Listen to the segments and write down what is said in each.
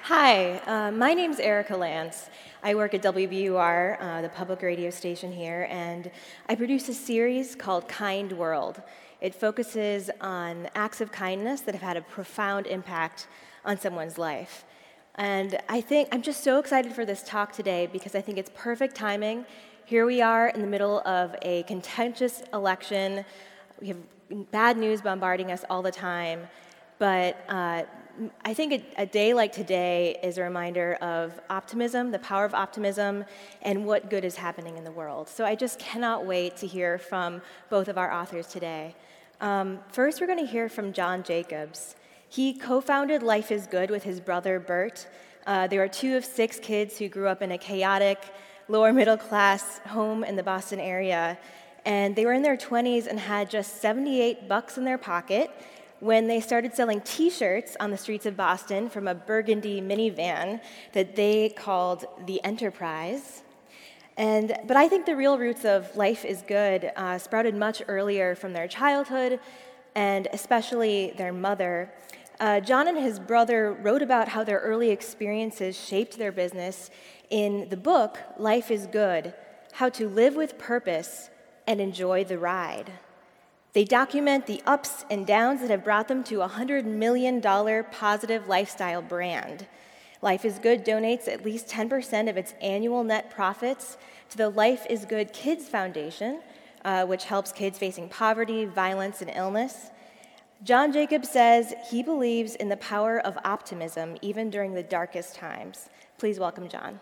Hi, my name's Erica Lance. I work at WBUR, the public radio station here, and I produce a series called Kind World. It focuses on acts of kindness that have had a profound impact on someone's life. And I'm just so excited for this talk today because I think it's perfect timing. Here we are in the middle of a contentious election. We have bad news bombarding us all the time, but I think a day like today is a reminder of optimism, the power of optimism, and what good is happening in the world. So I just cannot wait to hear from both of our authors today. First, we're going to hear from John Jacobs. He co-founded Life is Good with his brother, Bert. They are two of 6 kids who grew up in a chaotic, lower middle class home in the Boston area. And they were in their 20s and had just $78 in their pocket when they started selling T-shirts on the streets of Boston from a burgundy minivan that they called the Enterprise. But I think the real roots of Life is Good sprouted much earlier from their childhood, and especially their mother. John and his brother wrote about how their early experiences shaped their business in the book, Life is Good: How to Live with Purpose and Enjoy the Ride. They document the ups and downs that have brought them to a $100 million positive lifestyle brand. Life is Good donates at least 10% of its annual net profits to the Life is Good Kids Foundation, which helps kids facing poverty, violence, and illness. John Jacobs says he believes in the power of optimism even during the darkest times. Please welcome John.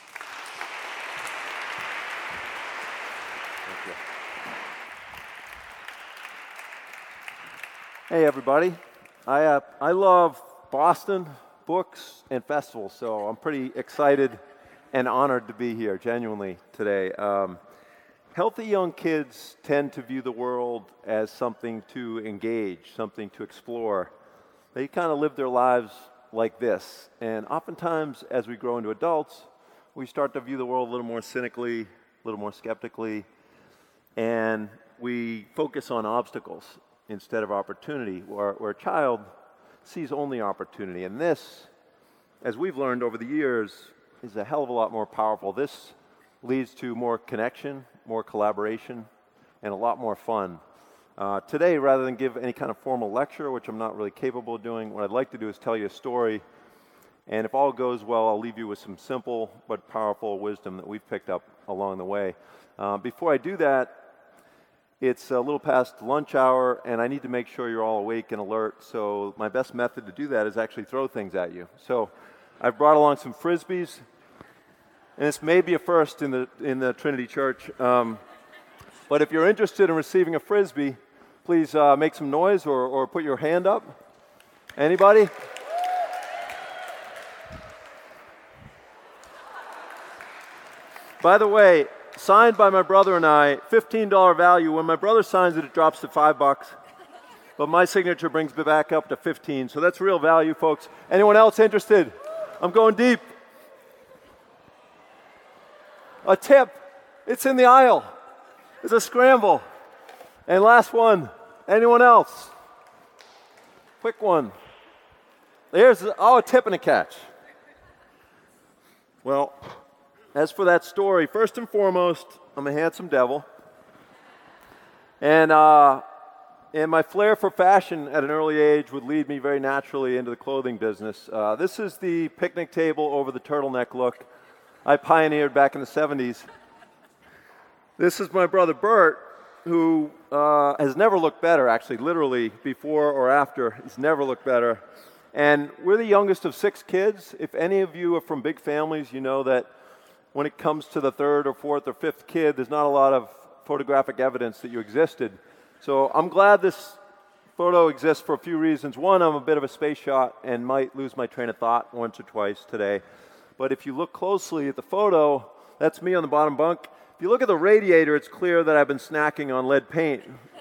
Hey everybody, I love Boston, books, and festivals, so I'm pretty excited and honored to be here, genuinely, today. Healthy young kids tend to view the world as something to engage, something to explore. They kind of live their lives like this, and oftentimes as we grow into adults, we start to view the world a little more cynically, a little more skeptically, and we focus on obstacles instead of opportunity, where a child sees only opportunity. And this, as we've learned over the years, is a hell of a lot more powerful. This leads to more connection, more collaboration, and a lot more fun. Today, rather than give any kind of formal lecture, which I'm not really capable of doing, what I'd like to do is tell you a story, and if all goes well, I'll leave you with some simple but powerful wisdom that we've picked up along the way. Before I do that, it's a little past lunch hour, and I need to make sure you're all awake and alert, so my best method to do that is actually throw things at you. So I've brought along some Frisbees, and this may be a first in the Trinity Church, but if you're interested in receiving a Frisbee, please make some noise or put your hand up. Anybody? By the way, signed by my brother and I, $15 value. When my brother signs it, it drops to $5. But my signature brings me back up to 15. So that's real value, folks. Anyone else interested? I'm going deep. A tip. It's in the aisle. It's a scramble. And last one. Anyone else? Quick one. There's a tip and a catch. Well, as for that story, first and foremost, I'm a handsome devil. And my flair for fashion at an early age would lead me very naturally into the clothing business. This is the picnic table over the turtleneck look I pioneered back in the 70s. This is my brother Bert, who has never looked better, actually, literally, before or after. He's never looked better. And we're the youngest of 6 kids. If any of you are from big families, you know that when it comes to the 3rd or 4th or 5th kid, there's not a lot of photographic evidence that you existed. So I'm glad this photo exists for a few reasons. One, I'm a bit of a space shot and might lose my train of thought once or twice today. But if you look closely at the photo, that's me on the bottom bunk. If you look at the radiator, it's clear that I've been snacking on lead paint.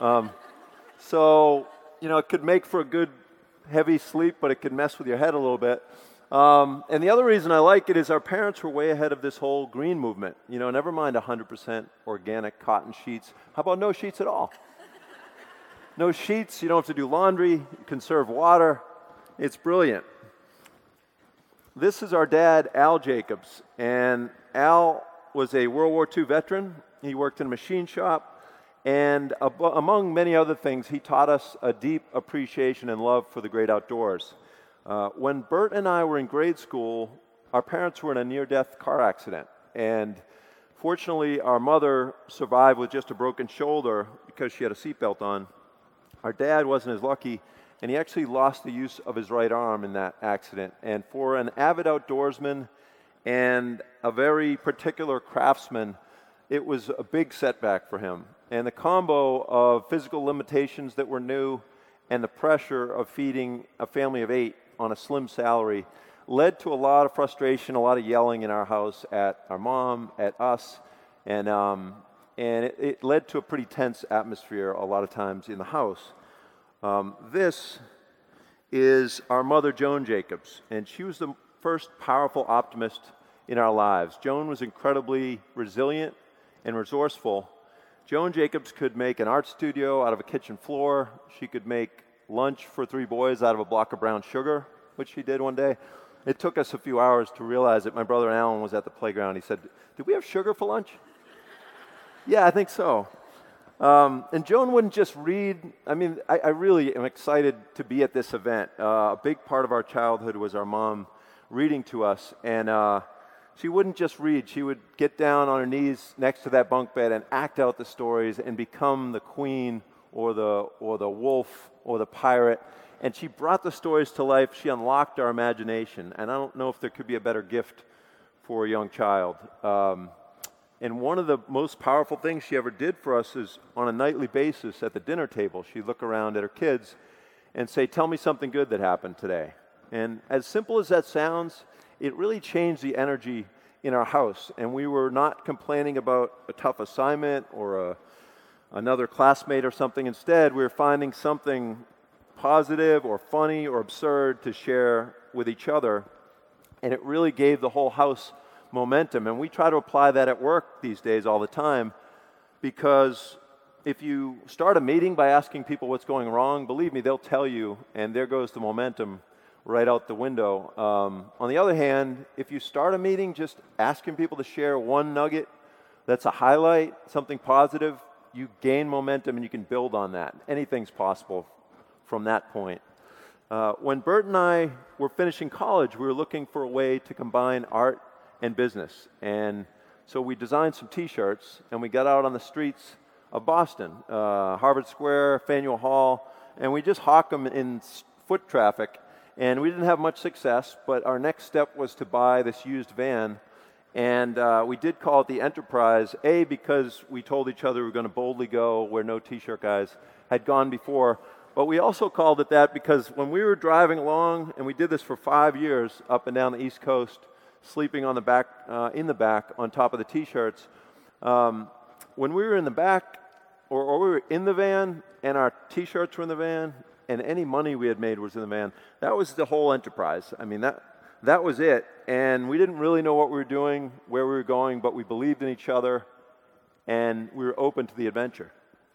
So, it could make for a good heavy sleep, but it could mess with your head a little bit. And the other reason I like it is our parents were way ahead of this whole green movement. Never mind 100% organic cotton sheets. How about no sheets at all? No sheets, you don't have to do laundry, you conserve water. It's brilliant. this is our dad, Al Jacobs. And Al was a World War II veteran. He worked in a machine shop. And among many other things, he taught us a deep appreciation and love for the great outdoors. When Bert and I were in grade school, our parents were in a near-death car accident. And fortunately, our mother survived with just a broken shoulder because she had a seatbelt on. Our dad wasn't as lucky, and he actually lost the use of his right arm in that accident. And for an avid outdoorsman and a very particular craftsman, it was a big setback for him. And the combo of physical limitations that were new and the pressure of feeding a family of 8 on a slim salary led to a lot of frustration, a lot of yelling in our house at our mom, at us, and it led to a pretty tense atmosphere a lot of times in the house. This is our mother, Joan Jacobs, and she was the first powerful optimist in our lives. Joan was incredibly resilient and resourceful. Joan Jacobs could make an art studio out of a kitchen floor. She could make lunch for 3 boys out of a block of brown sugar, which she did one day. It took us a few hours to realize that my brother Alan was at the playground. He said, "Did we have sugar for lunch?" Yeah, I think so. And Joan wouldn't just read. I mean, I really am excited to be at this event. A big part of our childhood was our mom reading to us. And she wouldn't just read. She would get down on her knees next to that bunk bed and act out the stories and become the queen or the wolf or the pirate. And she brought the stories to life. She unlocked our imagination. And I don't know if there could be a better gift for a young child. And one of the most powerful things she ever did for us is on a nightly basis at the dinner table, she'd look around at her kids and say, "Tell me something good that happened today." And as simple as that sounds, it really changed the energy in our house. And we were not complaining about a tough assignment or another classmate or something. Instead, we were finding something positive or funny or absurd to share with each other. And it really gave the whole house momentum. And we try to apply that at work these days all the time, because if you start a meeting by asking people what's going wrong, believe me, they'll tell you, and there goes the momentum right out the window. On the other hand, if you start a meeting just asking people to share one nugget that's a highlight, something positive, you gain momentum and you can build on that. Anything's possible from that point. When Bert and I were finishing college, we were looking for a way to combine art and business. And so we designed some T-shirts, and we got out on the streets of Boston, Harvard Square, Faneuil Hall, and we just hawked them in foot traffic. And we didn't have much success, but our next step was to buy this used van. And we did call it the Enterprise, A, because we told each other we were going to boldly go where no T-shirt guys had gone before. But we also called it that because when we were driving along, and we did this for 5 years up and down the East Coast, sleeping on the back, in the back on top of the T-shirts, when we were in the back, or we were in the van, and our T-shirts were in the van, and any money we had made was in the van, that was the whole enterprise. I mean, that was it. And we didn't really know what we were doing, where we were going, but we believed in each other, and we were open to the adventure.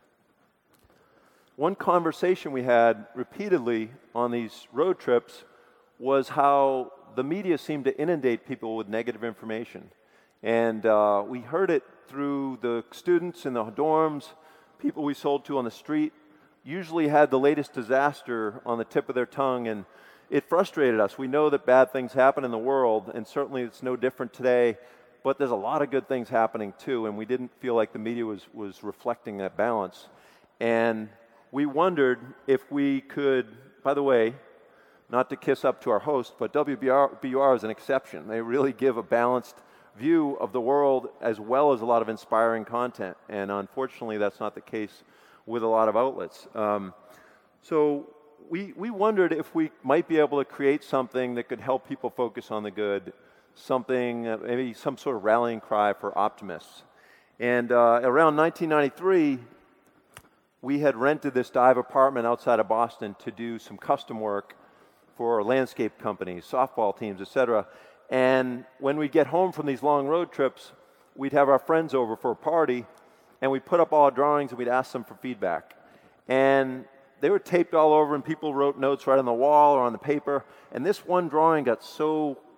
One conversation we had repeatedly on these road trips was how the media seemed to inundate people with negative information. And we heard it through the students in the dorms, people we sold to on the street, usually had the latest disaster on the tip of their tongue, and it frustrated us. We know that bad things happen in the world, and certainly it's no different today, but there's a lot of good things happening too, and we didn't feel like the media was reflecting that balance. And we wondered if we could, by the way, not to kiss up to our host, but WBUR is an exception. They really give a balanced view of the world as well as a lot of inspiring content, and unfortunately that's not the case with a lot of outlets. So we wondered if we might be able to create something that could help people focus on the good, something, maybe some sort of rallying cry for optimists. And around 1993, we had rented this dive apartment outside of Boston to do some custom work for landscape companies, softball teams, etc. And when we'd get home from these long road trips, we'd have our friends over for a party, and we'd put up all our drawings and we'd ask them for feedback. And they were taped all over, and people wrote notes right on the wall or on the paper. And this one drawing got so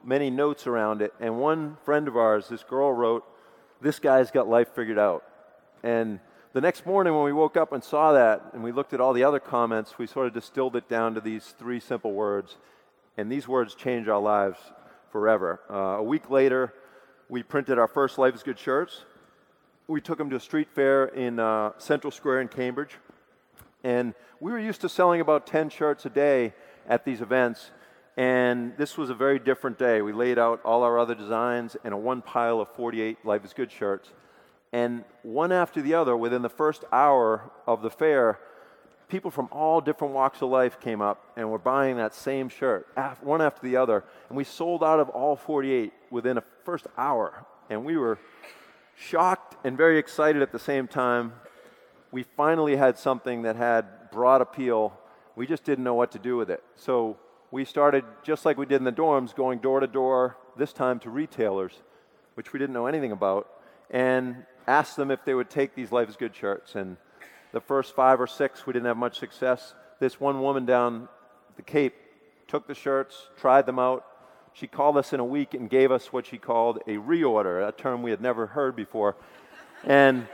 many notes around it. And one friend of ours, this girl, wrote, "This guy's got life figured out." And the next morning when we woke up and saw that, and we looked at all the other comments, we sort of distilled it down to these 3 simple words. And these words changed our lives forever. A week later, we printed our first Life is Good shirts. We took them to a street fair in Central Square in Cambridge. And we were used to selling about 10 shirts a day at these events. And this was a very different day. We laid out all our other designs in a one pile of 48 Life is Good shirts. And one after the other, within the first hour of the fair, people from all different walks of life came up and were buying that same shirt, one after the other. And we sold out of all 48 within a first hour. And we were shocked and very excited at the same time. We finally had something that had broad appeal. We just didn't know what to do with it. So we started, just like we did in the dorms, going door to door, this time to retailers, which we didn't know anything about, and asked them if they would take these Life is Good shirts. And the first 5 or 6, we didn't have much success. This one woman down the Cape took the shirts, tried them out. She called us in a week and gave us what she called a reorder, a term we had never heard before. And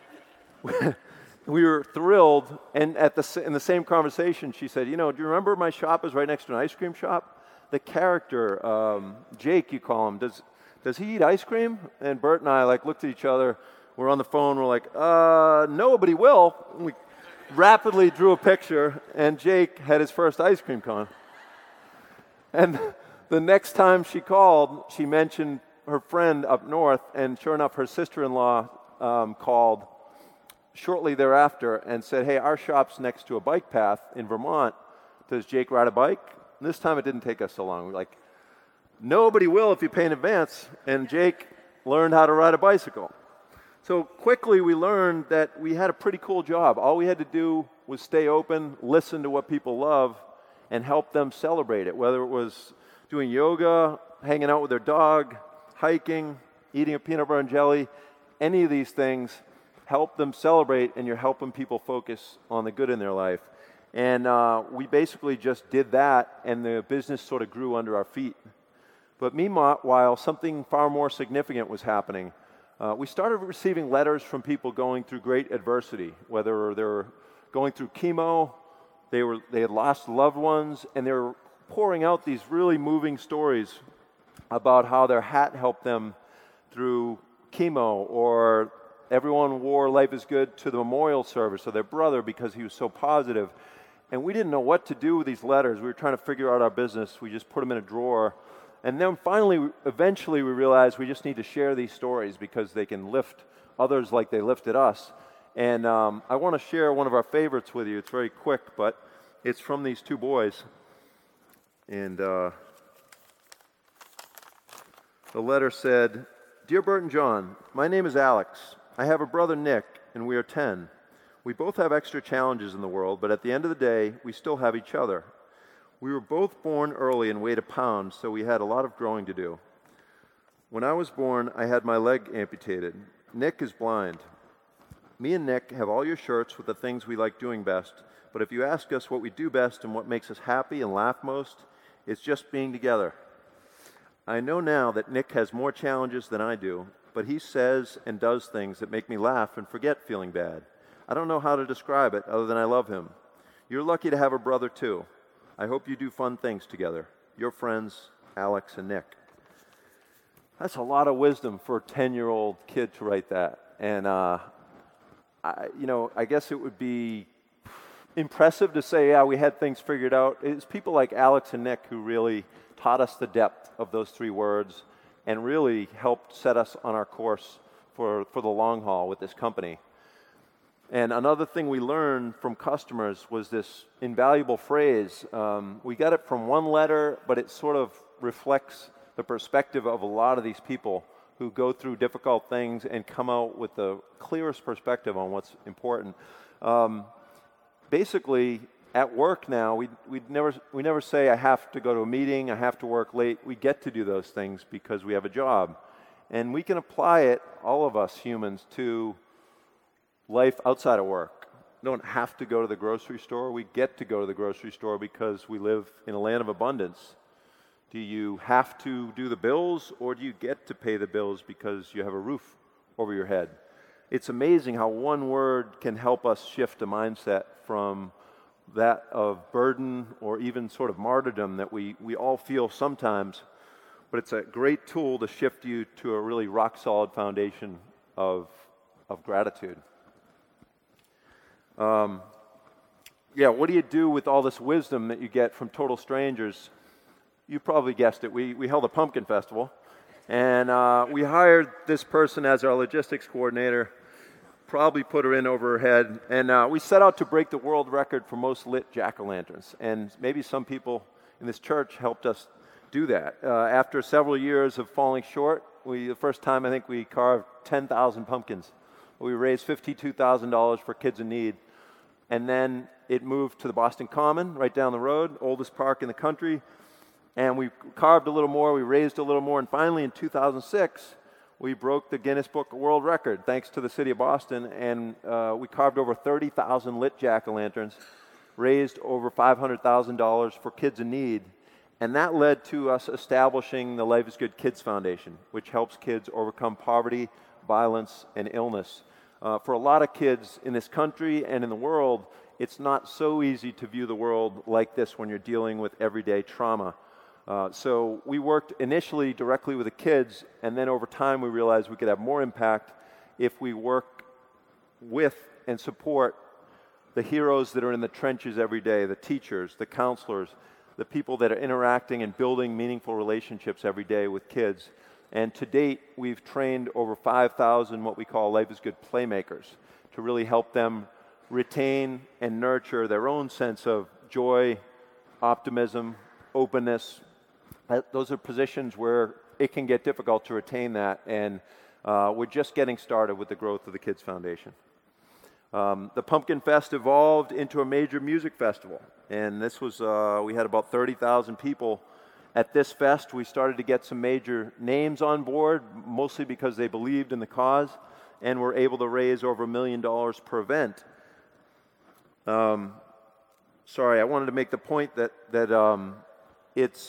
we were thrilled. And in the same conversation, she said, "You know, do you remember my shop is right next to an ice cream shop? The character, Jake, you call him, does he eat ice cream?" And Bert and I looked at each other. We're on the phone. We're like, "No, but he will." And we rapidly drew a picture, and Jake had his first ice cream cone. And the next time she called, she mentioned her friend up north, and sure enough, her sister-in-law called shortly thereafter and said, "Hey, our shop's next to a bike path in Vermont. Does Jake ride a bike?" And this time it didn't take us so long. We're like, "Nobody will if you pay in advance." And Jake learned how to ride a bicycle. So quickly we learned that we had a pretty cool job. All we had to do was stay open, listen to what people love, and help them celebrate it, whether it was doing yoga, hanging out with their dog, hiking, eating a peanut butter and jelly. Any of these things help them celebrate, and you're helping people focus on the good in their life. And we basically just did that, and the business sort of grew under our feet. But meanwhile, something far more significant was happening. We started receiving letters from people going through great adversity, whether they were going through chemo, they had lost loved ones, and they were pouring out these really moving stories about how their hat helped them through chemo, or everyone wore Life is Good to the memorial service of their brother because he was so positive. And we didn't know what to do with these letters. We were trying to figure out our business. We just put them in a drawer. And then finally, eventually, we realized we just need to share these stories because they can lift others like they lifted us. And I want to share one of our favorites with you. It's very quick, but it's from these 2 boys. And the letter said, "Dear Bert and John, my name is Alex. I have a brother, Nick, and we are 10. We both have extra challenges in the world, but at the end of the day, we still have each other. We were both born early and weighed a pound, so we had a lot of growing to do. When I was born, I had my leg amputated. Nick is blind. Me and Nick have all your shirts with the things we like doing best, but if you ask us what we do best and what makes us happy and laugh most, it's just being together. I know now that Nick has more challenges than I do, but he says and does things that make me laugh and forget feeling bad. I don't know how to describe it other than I love him. You're lucky to have a brother too. I hope you do fun things together. Your friends, Alex and Nick." That's a lot of wisdom for a 10-year-old kid to write that. And, I guess it would be impressive to say, yeah, we had things figured out. It's people like Alex and Nick who really taught us the depth of those 3 words and really helped set us on our course for the long haul with this company. And another thing we learned from customers was this invaluable phrase. We got it from one letter, but it sort of reflects the perspective of a lot of these people who go through difficult things and come out with the clearest perspective on what's important. Basically, at work now, we never say, I have to go to a meeting, I have to work late. We get to do those things because we have a job. And we can apply it, all of us humans, to life outside of work. We don't have to go to the grocery store. We get to go to the grocery store because we live in a land of abundance. Do you have to do the bills, or do you get to pay the bills because you have a roof over your head? It's amazing how one word can help us shift a mindset from that of burden or even sort of martyrdom that we all feel sometimes, but it's a great tool to shift you to a really rock-solid foundation of gratitude. Yeah, what do you do with all this wisdom that you get from total strangers? You probably guessed it. We held a pumpkin festival, and we hired this person as our logistics coordinator, probably put her in over her head, and we set out to break the world record for most lit jack-o'-lanterns. And maybe some people in this church helped us do that. After several years of falling short, the first time I think we carved 10,000 pumpkins. We raised $52,000 for kids in need. And then it moved to the Boston Common, right down the road, oldest park in the country. And we carved a little more, we raised a little more, and finally in 2006, we broke the Guinness Book of World Record, thanks to the city of Boston, and we carved over 30,000 lit jack-o'-lanterns, raised over $500,000 for kids in need, and that led to us establishing the Life is Good Kids Foundation, which helps kids overcome poverty, violence, and illness. For a lot of kids in this country and in the world, it's not so easy to view the world like this when you're dealing with everyday trauma. So we worked initially directly with the kids, and then over time we realized we could have more impact if we work with and support the heroes that are in the trenches every day, the teachers, the counselors, the people that are interacting and building meaningful relationships every day with kids. And to date, we've trained over 5,000 what we call Life is Good playmakers to really help them retain and nurture their own sense of joy, optimism, openness. Those are positions where it can get difficult to retain that, and we're just getting started with the growth of the Kids Foundation. The Pumpkin Fest evolved into a major music festival, and this was, we had about 30,000 people at this fest. We started to get some major names on board, mostly because they believed in the cause, and were able to raise over $1 million per event. Sorry, I wanted to make the point that it's,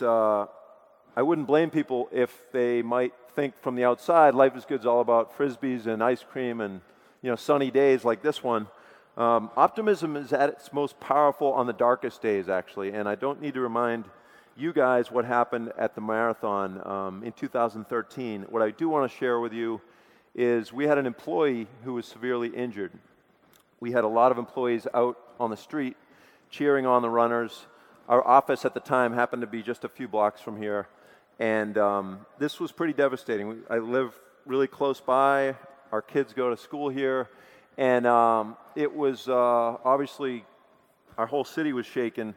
I wouldn't blame people if they might think from the outside, Life is Good's all about Frisbees and ice cream and, sunny days like this one. Optimism is at its most powerful on the darkest days, actually, and I don't need to remind you guys what happened at the marathon in 2013. What I do want to share with you is we had an employee who was severely injured. We had a lot of employees out on the street cheering on the runners. Our office at the time happened to be just a few blocks from here, and this was pretty devastating. I live really close by. Our kids go to school here, and it was obviously our whole city was shaken.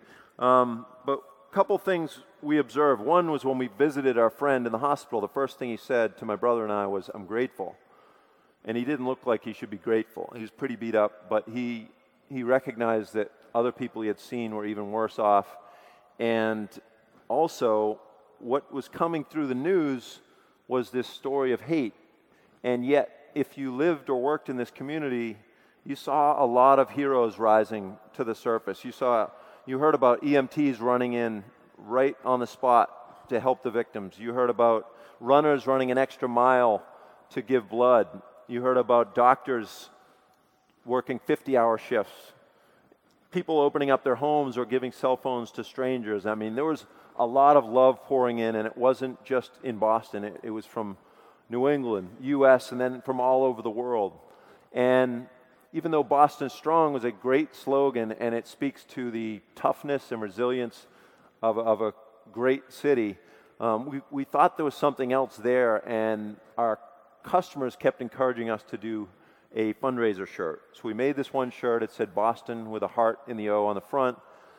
But a couple things we observed. One was when we visited our friend in the hospital, the first thing he said to my brother and I was, "I'm grateful." And he didn't look like he should be grateful. He was pretty beat up, but he recognized that other people he had seen were even worse off. And also, what was coming through the news was this story of hate. And yet, if you lived or worked in this community, you saw a lot of heroes rising to the surface. You heard about EMTs running in right on the spot to help the victims. You heard about runners running an extra mile to give blood. You heard about doctors working 50-hour shifts. People opening up their homes or giving cell phones to strangers. I mean, there was a lot of love pouring in, and it wasn't just in Boston. It was from New England, U.S., and then from all over the world. And even though Boston Strong was a great slogan, and it speaks to the toughness and resilience of a great city, we thought there was something else there, and our customers kept encouraging us to do a fundraiser shirt. So we made this one shirt. It said Boston with a heart in the O on the front,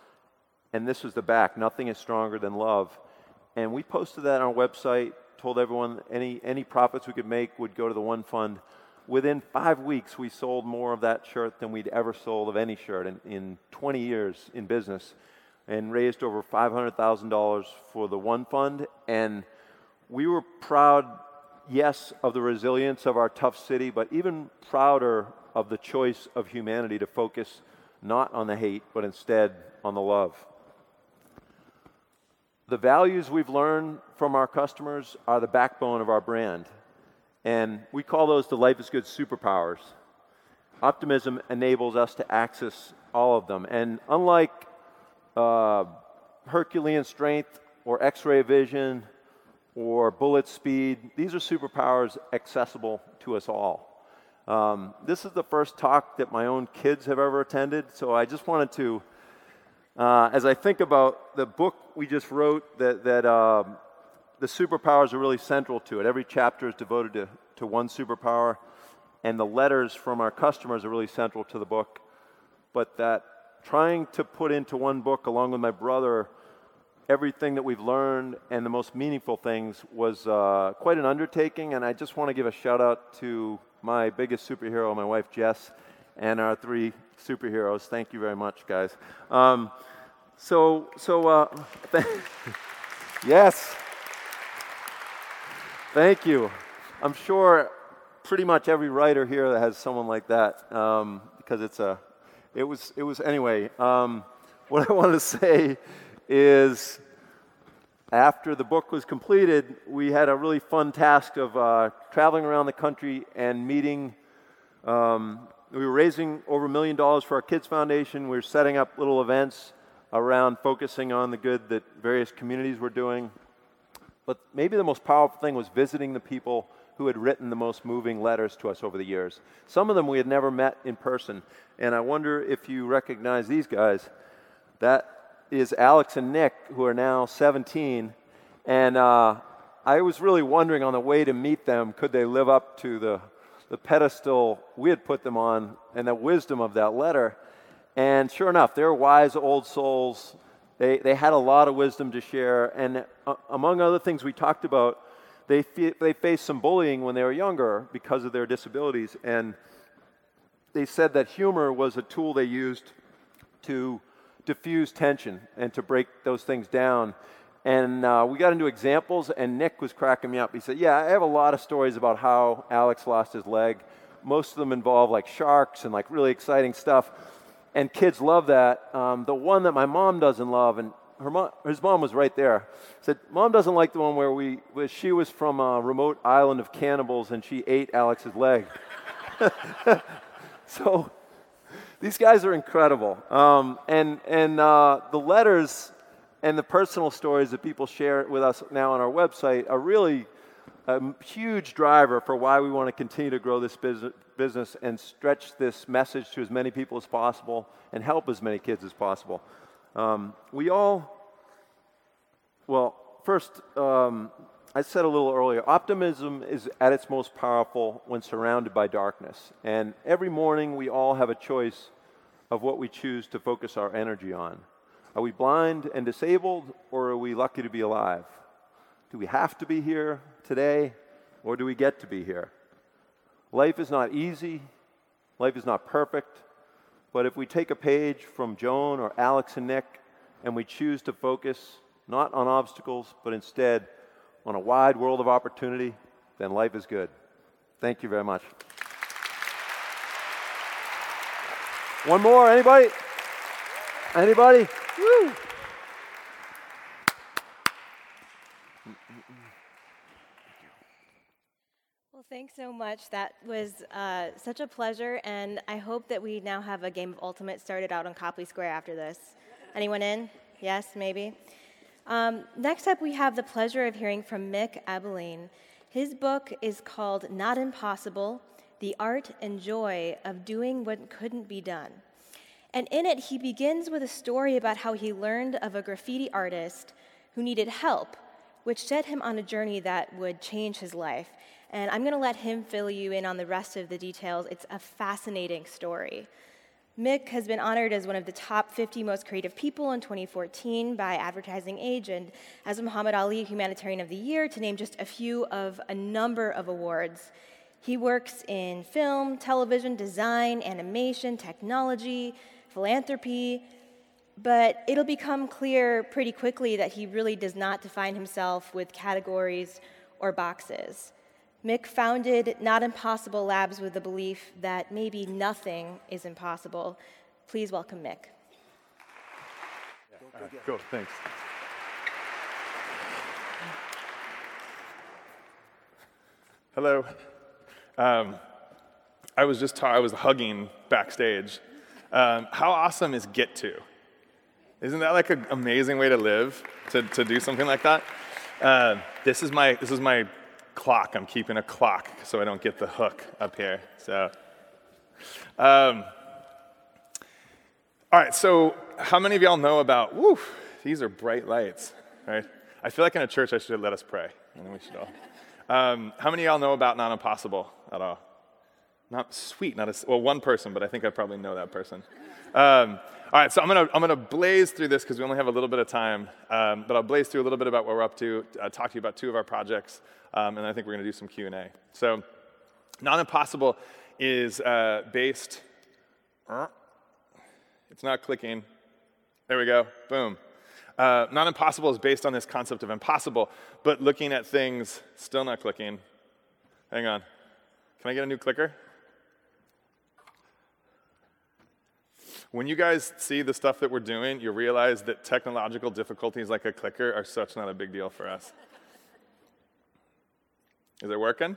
and this was the back. Nothing is stronger than love. And we posted that on our website, told everyone any profits we could make would go to the One Fund. Within 5 weeks, we sold more of that shirt than we'd ever sold of any shirt in 20 years in business, and raised over $500,000 for the One Fund. And we were proud, yes, of the resilience of our tough city, but even prouder of the choice of humanity to focus not on the hate, but instead on the love. The values we've learned from our customers are the backbone of our brand. And we call those the Life is Good superpowers. Optimism enables us to access all of them. And unlike Herculean strength or X-ray vision or bullet speed, these are superpowers accessible to us all. This is the first talk that my own kids have ever attended, so I just wanted to, as I think about the book we just wrote, that the superpowers are really central to it. Every chapter is devoted to one superpower, and the letters from our customers are really central to the book. But that trying to put into one book, along with my brother, everything that we've learned and the most meaningful things was quite an undertaking, and I just want to give a shout out to my biggest superhero, my wife Jess, and our 3 superheroes. Thank you very much, guys. Yes. Thank you. I'm sure pretty much every writer here that has someone like that, because it was anyway. What I want to say is, after the book was completed, we had a really fun task of traveling around the country and meeting. We were raising over $1 million for our Kids Foundation. We were setting up little events around focusing on the good that various communities were doing. But maybe the most powerful thing was visiting the people who had written the most moving letters to us over the years. Some of them we had never met in person. And I wonder if you recognize these guys. That is Alex and Nick, who are now 17. And I was really wondering on the way to meet them, could they live up to the pedestal we had put them on and the wisdom of that letter. And sure enough, they're wise old souls. They had a lot of wisdom to share. And among other things we talked about, they faced some bullying when they were younger because of their disabilities. And they said that humor was a tool they used to diffuse tension and to break those things down. And we got into examples, and Nick was cracking me up. He said, yeah, I have a lot of stories about how Alex lost his leg. Most of them involve like sharks and like really exciting stuff. And kids love that. The one that my mom doesn't love, and his mom was right there, said, Mom doesn't like the one where she was from a remote island of cannibals and she ate Alex's leg. So these guys are incredible. And the letters and the personal stories that people share with us now on our website are really a huge driver for why we want to continue to grow this business and stretch this message to as many people as possible and help as many kids as possible. First, I said a little earlier, optimism is at its most powerful when surrounded by darkness. And every morning we all have a choice of what we choose to focus our energy on. Are we blind and disabled, or are we lucky to be alive? Do we have to be here today, or do we get to be here? Life is not easy. Life is not perfect. But if we take a page from Joan or Alex and Nick, and we choose to focus not on obstacles, but instead on a wide world of opportunity, then life is good. Thank you very much. One more, anybody? Anybody? Woo! Well, thanks so much. That was such a pleasure, and I hope that we now have a game of Ultimate started out on Copley Square after this. Anyone in? Yes, maybe? Next up, we have the pleasure of hearing from Mick Ebeling. His book is called Not Impossible: The Art and Joy of Doing What Couldn't Be Done. And in it, he begins with a story about how he learned of a graffiti artist who needed help, which set him on a journey that would change his life. And I'm going to let him fill you in on the rest of the details. It's a fascinating story. Mick has been honored as one of the top 50 most creative people in 2014 by Advertising Age and as a Muhammad Ali Humanitarian of the Year, to name just a few of a number of awards. He works in film, television, design, animation, technology, philanthropy, but it'll become clear pretty quickly that he really does not define himself with categories or boxes. Mick founded Not Impossible Labs with the belief that maybe nothing is impossible. Please welcome Mick. Go, thanks. Hello. I was hugging backstage. How awesome is Get To? Isn't that like an amazing way to live, to do something like that? This is my clock. I'm keeping a clock so I don't get the hook up here. So, all right. So, how many of y'all know about? These are bright lights, right? I feel like in a church I should let us pray, and then we should all. How many of y'all know about Not Impossible at all? Not sweet, one person, but I think I probably know that person. All right, so I'm gonna blaze through this because we only have a little bit of time, but I'll blaze through a little bit about what we're up to, talk to you about 2 of our projects, and I think we're gonna do some Q&A. So, Not Impossible is based. It's not clicking. There we go. Boom. Not Impossible is based on this concept of impossible, but looking at things, still not clicking. Hang on. Can I get a new clicker? When you guys see the stuff that we're doing, you realize that technological difficulties like a clicker are such not a big deal for us. Is it working?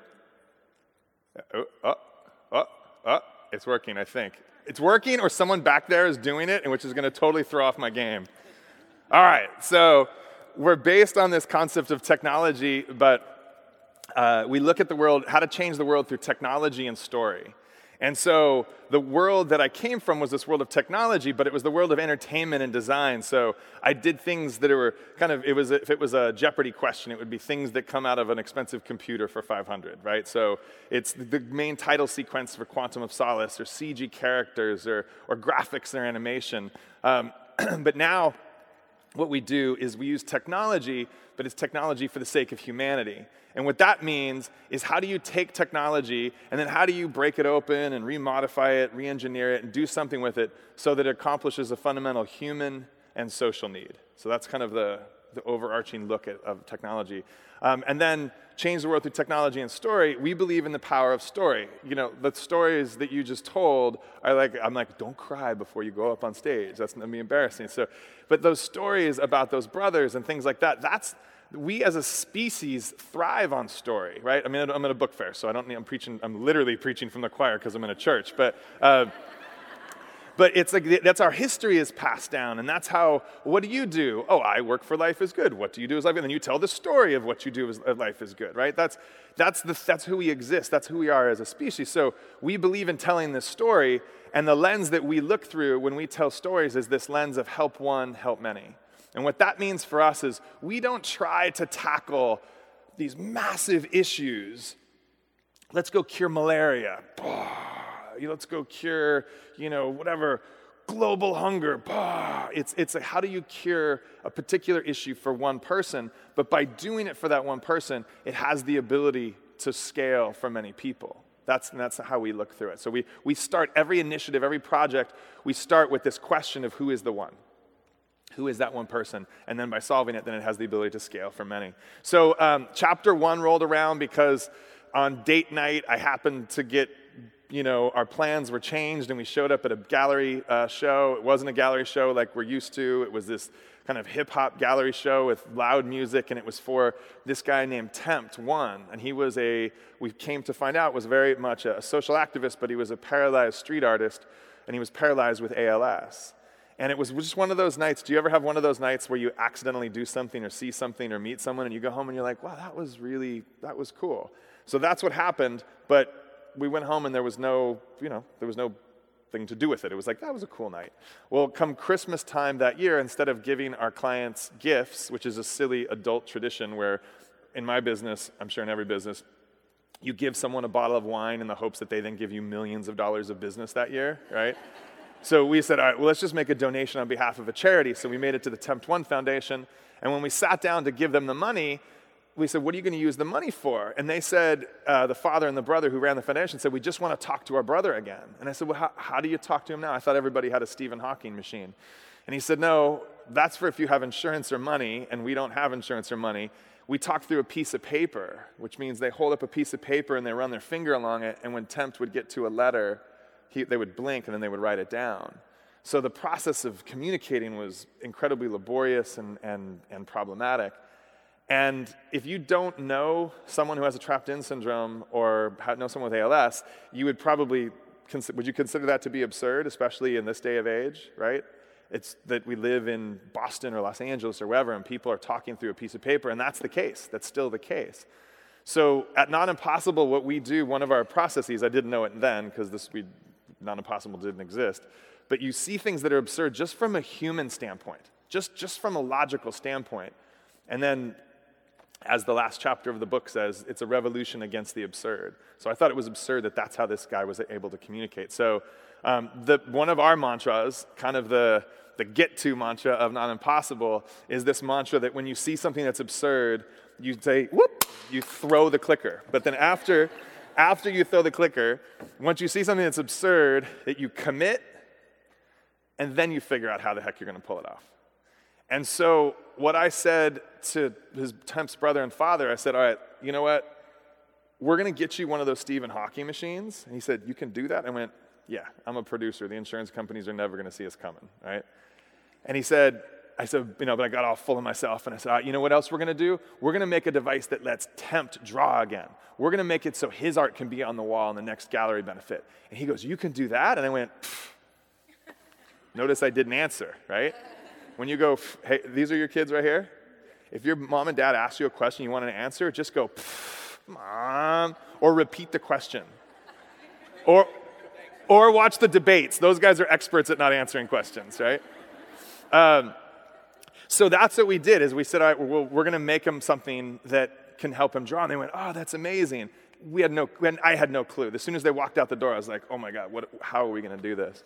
It's working, I think. It's working, or someone back there is doing it, and which is going to totally throw off my game. All right, so we're based on this concept of technology, but we look at the world, how to change the world through technology and story. And so the world that I came from was this world of technology, but it was the world of entertainment and design. So I did things that were if it was a Jeopardy question, it would be things that come out of an expensive computer for $500, right? So it's the main title sequence for Quantum of Solace, or CG characters, or graphics or animation. But now, what we do is we use technology, but it's technology for the sake of humanity. And what that means is, how do you take technology and then how do you break it open and remodify it, re-engineer it, and do something with it so that it accomplishes a fundamental human and social need? So that's kind of the overarching look of technology. And then change the world through technology and story. We believe in the power of story. You know, the stories that you just told are I'm like, don't cry before you go up on stage. That's going to be embarrassing. So, but those stories about those brothers and things like that, we as a species thrive on story, right? I mean, I'm at a book fair, so I'm literally preaching from the choir because I'm in a church, but it's like that's our history is passed down, and that's how. What do you do? Oh, I work for Life is Good. What do you do as Life? And then you tell the story of what you do as Life is Good, right? That's who we exist. That's who we are as a species. So we believe in telling this story, and the lens that we look through when we tell stories is this lens of help one, help many. And what that means for us is we don't try to tackle these massive issues. Let's go cure malaria. Let's go cure, whatever, global hunger. It's like, how do you cure a particular issue for one person? But by doing it for that one person, it has the ability to scale for many people. That's how we look through it. So we start every initiative, every project, we start with this question of who is the one? Who is that one person? And then by solving it, then it has the ability to scale for many. So chapter 1 rolled around because on date night, I happened to get, our plans were changed and we showed up at a gallery show. It wasn't a gallery show like we're used to. It was this kind of hip-hop gallery show with loud music, and it was for this guy named Tempt One. And we came to find out, was very much a social activist, but he was a paralyzed street artist, and he was paralyzed with ALS. And it was just one of those nights. Do you ever have one of those nights where you accidentally do something or see something or meet someone and you go home and you're like, wow, that was cool. So that's what happened, but we went home and there was no thing to do with it. It was like, that was a cool night. Well, come Christmas time that year, instead of giving our clients gifts, which is a silly adult tradition where in my business, I'm sure in every business, you give someone a bottle of wine in the hopes that they then give you millions of dollars of business that year, right? So we said, all right, well, let's just make a donation on behalf of a charity. So we made it to the Tempt One Foundation. And when we sat down to give them the money, we said, what are you going to use the money for? And they said, the father and the brother who ran the foundation said, we just want to talk to our brother again. And I said, well, how do you talk to him now? I thought everybody had a Stephen Hawking machine. And he said, no, that's for if you have insurance or money, and we don't have insurance or money. We talk through a piece of paper, which means they hold up a piece of paper and they run their finger along it, and when Tempt would get to a letter, they would blink and then they would write it down. So the process of communicating was incredibly laborious and problematic. And if you don't know someone who has a trapped-in syndrome or know someone with ALS, you would probably, would you consider that to be absurd, especially in this day of age, right? It's that we live in Boston or Los Angeles or wherever, and people are talking through a piece of paper, and that's the case. That's still the case. So at Not Impossible, what we do, one of our processes, I didn't know it then because Not Impossible didn't exist, but you see things that are absurd just from a human standpoint, just from a logical standpoint. And then, as the last chapter of the book says, it's a revolution against the absurd. So I thought it was absurd that that's how this guy was able to communicate. So one of our mantras, kind of the get-to mantra of Not Impossible, is this mantra that when you see something that's absurd, you say, whoop, you throw the clicker. But then after you throw the clicker, once you see something that's absurd, that you commit, and then you figure out how the heck you're going to pull it off. And so what I said to Temp's brother and father, I said, all right, you know what? We're going to get you one of those Stephen Hawking machines. And he said, you can do that? I went, yeah, I'm a producer. The insurance companies are never going to see us coming, right? And I said, but I got all full of myself, and I said, all right, you know what else we're going to do? We're going to make a device that lets Temp draw again. We're going to make it so his art can be on the wall in the next gallery benefit. And he goes, you can do that? And I went, pfft. Notice I didn't answer, right? When you go, hey, these are your kids right here? If your mom and dad ask you a question you want an answer, just go, Mom, or repeat the question. Or watch the debates. Those guys are experts at not answering questions, right? So that's what we did, is we said, all right, we're going to make him something that can help him draw. And they went, oh, that's amazing. I had no clue. As soon as they walked out the door, I was like, oh my God, how are we going to do this?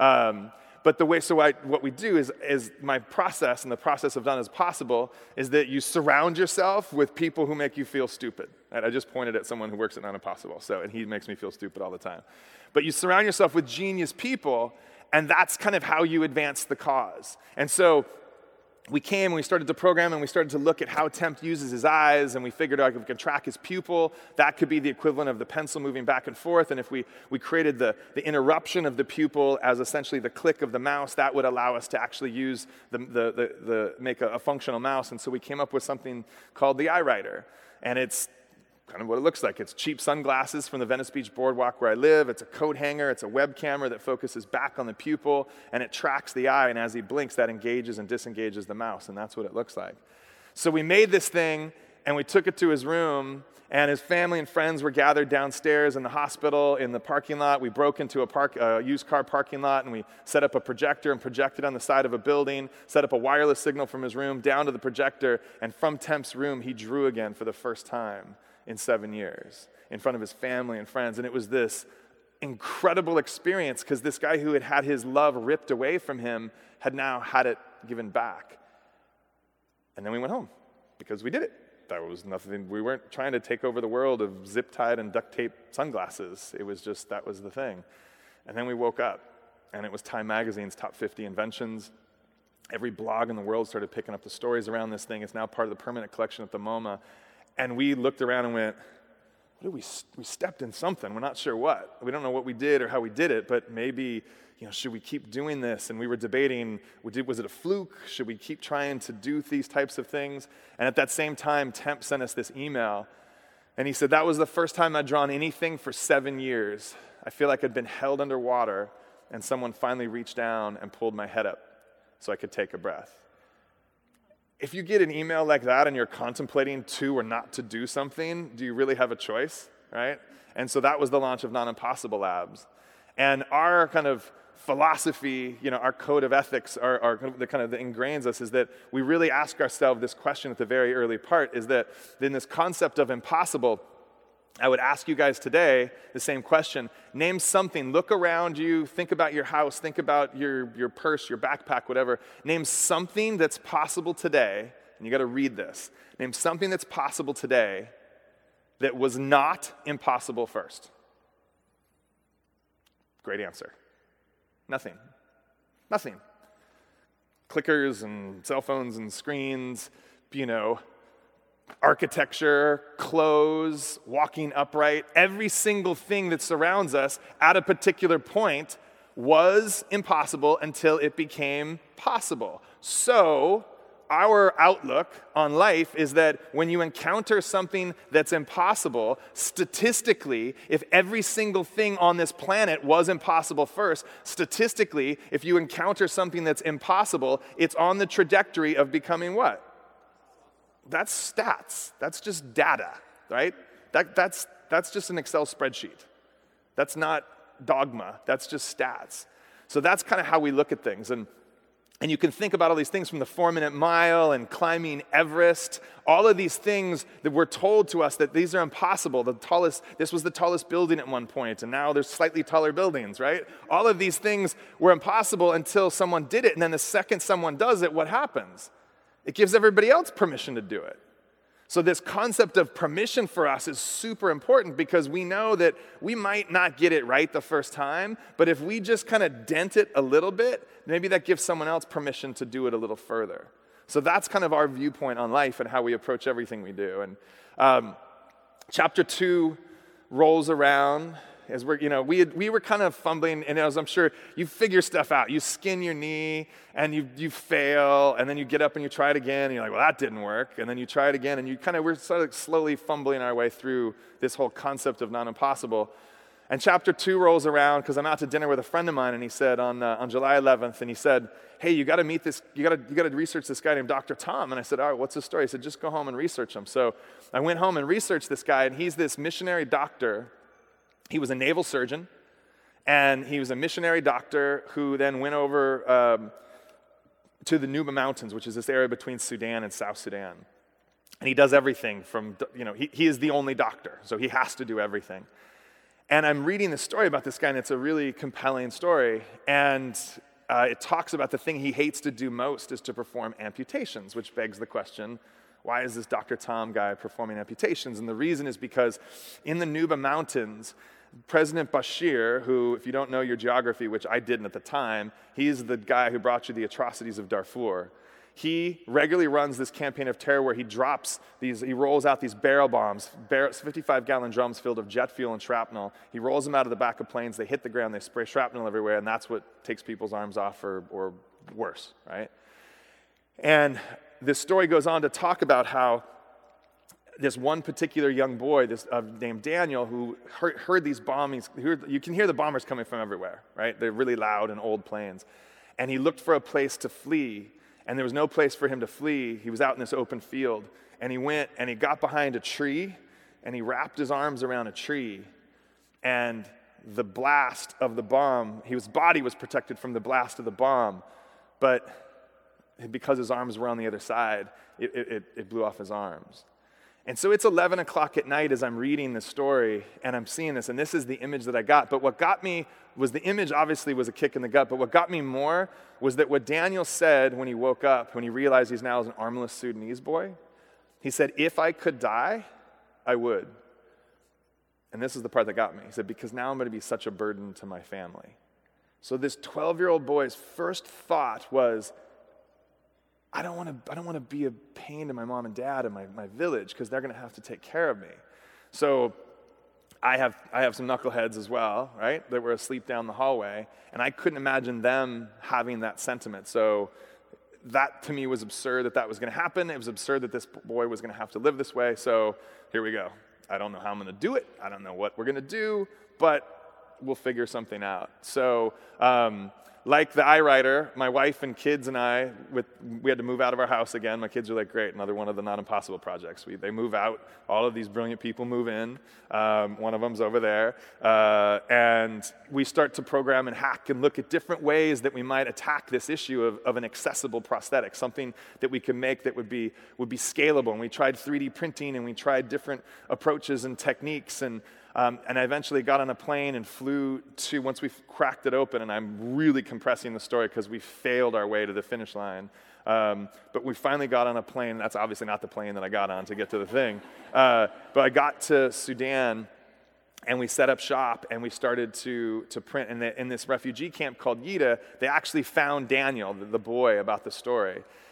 But what we do is my process, and the process of Done as Possible, is that you surround yourself with people who make you feel stupid. Right? I just pointed at someone who works at Not Impossible, and he makes me feel stupid all the time. But you surround yourself with genius people, and that's kind of how you advance the cause. And so we came and we started to program, and we started to look at how Temp uses his eyes, and we figured out if we can track his pupil, that could be the equivalent of the pencil moving back and forth. And if we created the interruption of the pupil as essentially the click of the mouse, that would allow us to actually use make a functional mouse. And so we came up with something called the EyeWriter, and it's kind of what it looks like. It's cheap sunglasses from the Venice Beach Boardwalk where I live. It's a coat hanger. It's a web camera that focuses back on the pupil, and it tracks the eye, and as he blinks, that engages and disengages the mouse, and that's what it looks like. So we made this thing, and we took it to his room, and his family and friends were gathered downstairs in the hospital in the parking lot. We broke into a used car parking lot, and we set up a projector and projected on the side of a building, set up a wireless signal from his room down to the projector, and from Temp's room, he drew again for the first time in 7 years in front of his family and friends. And it was this incredible experience because this guy who had had his love ripped away from him had now had it given back. And then we went home because we did it. That was nothing. We weren't trying to take over the world of zip-tied and duct-tape sunglasses. It was just, that was the thing. And then we woke up, and it was Time Magazine's Top 50 Inventions. Every blog in the world started picking up the stories around this thing. It's now part of the permanent collection at the MoMA. And we looked around and went, we stepped in something. We're not sure what. We don't know what we did or how we did it, but maybe, should we keep doing this? And we were debating, was it a fluke? Should we keep trying to do these types of things? And at that same time, Temp sent us this email, and he said, that was the first time I'd drawn anything for 7 years. I feel like I'd been held underwater, and someone finally reached down and pulled my head up so I could take a breath. If you get an email like that and you're contemplating to or not to do something, do you really have a choice, right? And so that was the launch of Not Impossible Labs. And our kind of philosophy, our code of ethics, the kind of that ingrains us, is that we really ask ourselves this question at the very early part, is that in this concept of impossible, I would ask you guys today the same question. Name something. Look around you. Think about your house. Think about your purse, your backpack, whatever. Name something that's possible today, and you got to read this. Name something that's possible today that was not impossible first. Great answer. Nothing. Nothing. Clickers and cell phones and screens, architecture, clothes, walking upright, every single thing that surrounds us at a particular point was impossible until it became possible. So our outlook on life is that when you encounter something that's impossible, statistically, if every single thing on this planet was impossible first, statistically, if you encounter something that's impossible, it's on the trajectory of becoming what? That's stats. That's just data, right? That's just an Excel spreadsheet. That's not dogma. That's just stats. So that's kind of how we look at things. And you can think about all these things from the 4-minute mile and climbing Everest, all of these things that were told to us that these are impossible. This was the tallest building at one point, and now there's slightly taller buildings, right? All of these things were impossible until someone did it, and then the second someone does it, what happens? It gives everybody else permission to do it. So this concept of permission for us is super important because we know that we might not get it right the first time, but if we just kind of dent it a little bit, maybe that gives someone else permission to do it a little further. So that's kind of our viewpoint on life and how we approach everything we do. And chapter 2 rolls around as we were kind of fumbling, and as I'm sure you figure stuff out. You skin your knee, and you fail, and then you get up and you try it again, and you're like, well, that didn't work. And then you try it again, and we're sort of slowly fumbling our way through this whole concept of non-impossible. And chapter 2 rolls around because I'm out to dinner with a friend of mine, and he said on July 11th, and he said, hey, you got to meet this, you got to research this guy named Dr. Tom. And I said, all right, what's his story? He said, just go home and research him. So I went home and researched this guy, and he's this missionary doctor. He was a naval surgeon, and he was a missionary doctor who then went over to the Nuba Mountains, which is this area between Sudan and South Sudan. And he does everything from, he is the only doctor, so he has to do everything. And I'm reading this story about this guy, and it's a really compelling story. And it talks about the thing he hates to do most is to perform amputations, which begs the question, why is this Dr. Tom guy performing amputations? And the reason is because in the Nuba Mountains, President Bashir, who, if you don't know your geography, which I didn't at the time, he's the guy who brought you the atrocities of Darfur. He regularly runs this campaign of terror where he rolls out these barrel bombs, 55-gallon drums filled of jet fuel and shrapnel. He rolls them out of the back of planes, they hit the ground, they spray shrapnel everywhere, and that's what takes people's arms off or worse, right? And this story goes on to talk about how this one particular young boy named Daniel who heard these bombings, you can hear the bombers coming from everywhere, right? They're really loud and old planes. And he looked for a place to flee, and there was no place for him to flee. He was out in this open field, and he went and he got behind a tree, and he wrapped his arms around a tree, and the blast of the bomb, his body was protected from the blast of the bomb, but because his arms were on the other side, it blew off his arms. And so it's 11 o'clock at night as I'm reading this story, and I'm seeing this, and this is the image that I got. But what got me was the image obviously was a kick in the gut, but what got me more was that what Daniel said when he woke up, when he realized he's now an armless Sudanese boy, he said, if I could die, I would. And this is the part that got me. He said, because now I'm going to be such a burden to my family. So this 12-year-old boy's first thought was, I don't want to be a pain to my mom and dad and my village because they're going to have to take care of me. So I have some knuckleheads as well, right, that were asleep down the hallway, and I couldn't imagine them having that sentiment. So that to me was absurd that was going to happen. It was absurd that this boy was going to have to live this way. So here we go. I don't know how I'm going to do it. I don't know what we're going to do, but we'll figure something out. So like the iWriter, my wife and kids and I, we had to move out of our house again. My kids are like, great, another one of the Not Impossible projects. They move out. All of these brilliant people move in. One of them's over there. And we start to program and hack and look at different ways that we might attack this issue of an accessible prosthetic, something that we can make that would be scalable. And we tried 3D printing, and we tried different approaches and techniques, and I eventually got on a plane and flew to, once we cracked it open, and I'm really compressing the story because we failed our way to the finish line. But we finally got on a plane. That's obviously not the plane that I got on to get to the thing. But I got to Sudan, and we set up shop, and we started to print. And in this refugee camp called Yida, they actually found Daniel, the boy, about the story.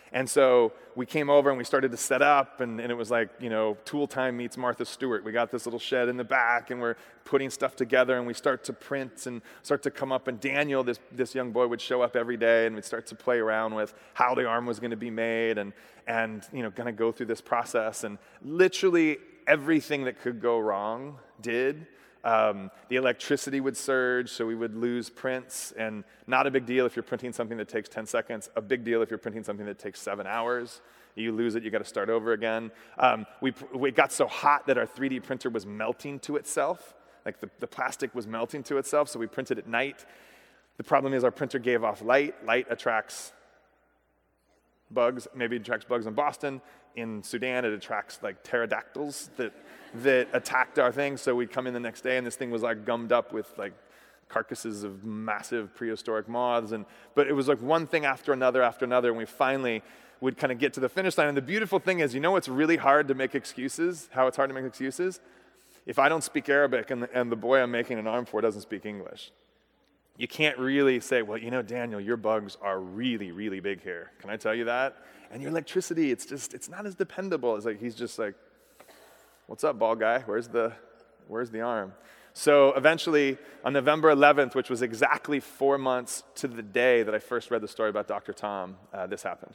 And so we came over and we started to set up, and it was like, Tool Time meets Martha Stewart. We got this little shed in the back, and we're putting stuff together, and we start to print and start to come up, and Daniel, this young boy, would show up every day, and we'd start to play around with how the arm was going to be made, and kind of go through this process, and literally everything that could go wrong did. The electricity would surge, so we would lose prints, and not a big deal if you're printing something that takes 10 seconds, a big deal if you're printing something that takes 7 hours. You lose it, you got to start over again. We got so hot that our 3D printer was melting to itself, like the plastic was melting to itself, so we printed at night. The problem is our printer gave off light. Light attracts bugs. Maybe it attracts bugs in Boston. In Sudan, it attracts like pterodactyls that attacked our thing. So we'd come in the next day, and this thing was like gummed up with like carcasses of massive prehistoric moths. But it was like one thing after another, and we finally would kind of get to the finish line. And the beautiful thing is, it's really hard to make excuses, how it's hard to make excuses? If I don't speak Arabic and the boy I'm making an arm for doesn't speak English, you can't really say, well, Daniel, your bugs are really, really big here. Can I tell you that? And your electricity, it's not as dependable. It's like, he's just like, what's up, ball guy? Where's the arm? So eventually, on November 11th, which was exactly 4 months to the day that I first read the story about Dr. Tom, this happened.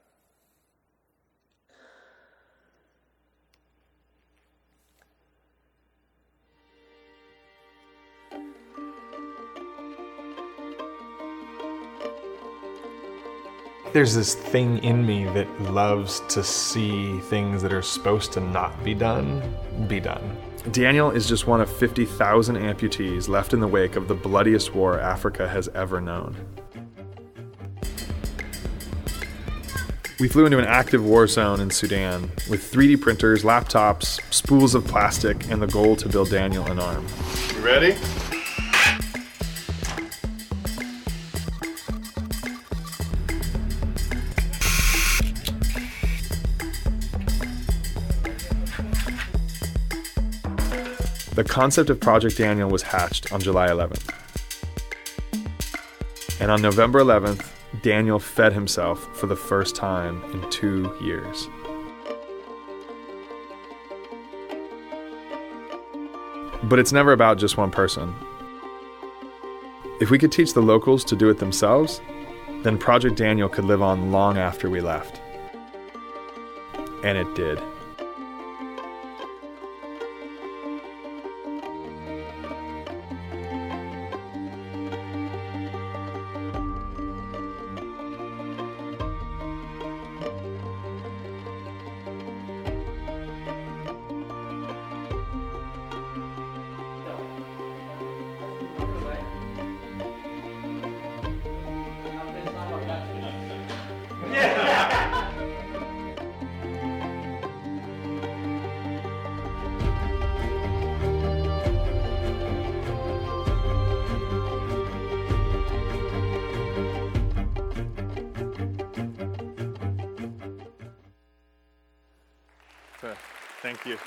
There's this thing in me that loves to see things that are supposed to not be done. Daniel is just one of 50,000 amputees left in the wake of the bloodiest war Africa has ever known. We flew into an active war zone in Sudan with 3D printers, laptops, spools of plastic, and the goal to build Daniel an arm. You ready? The concept of Project Daniel was hatched on July 11th. And on November 11th, Daniel fed himself for the first time in 2 years. But it's never about just one person. If we could teach the locals to do it themselves, then Project Daniel could live on long after we left. And it did. Thank you.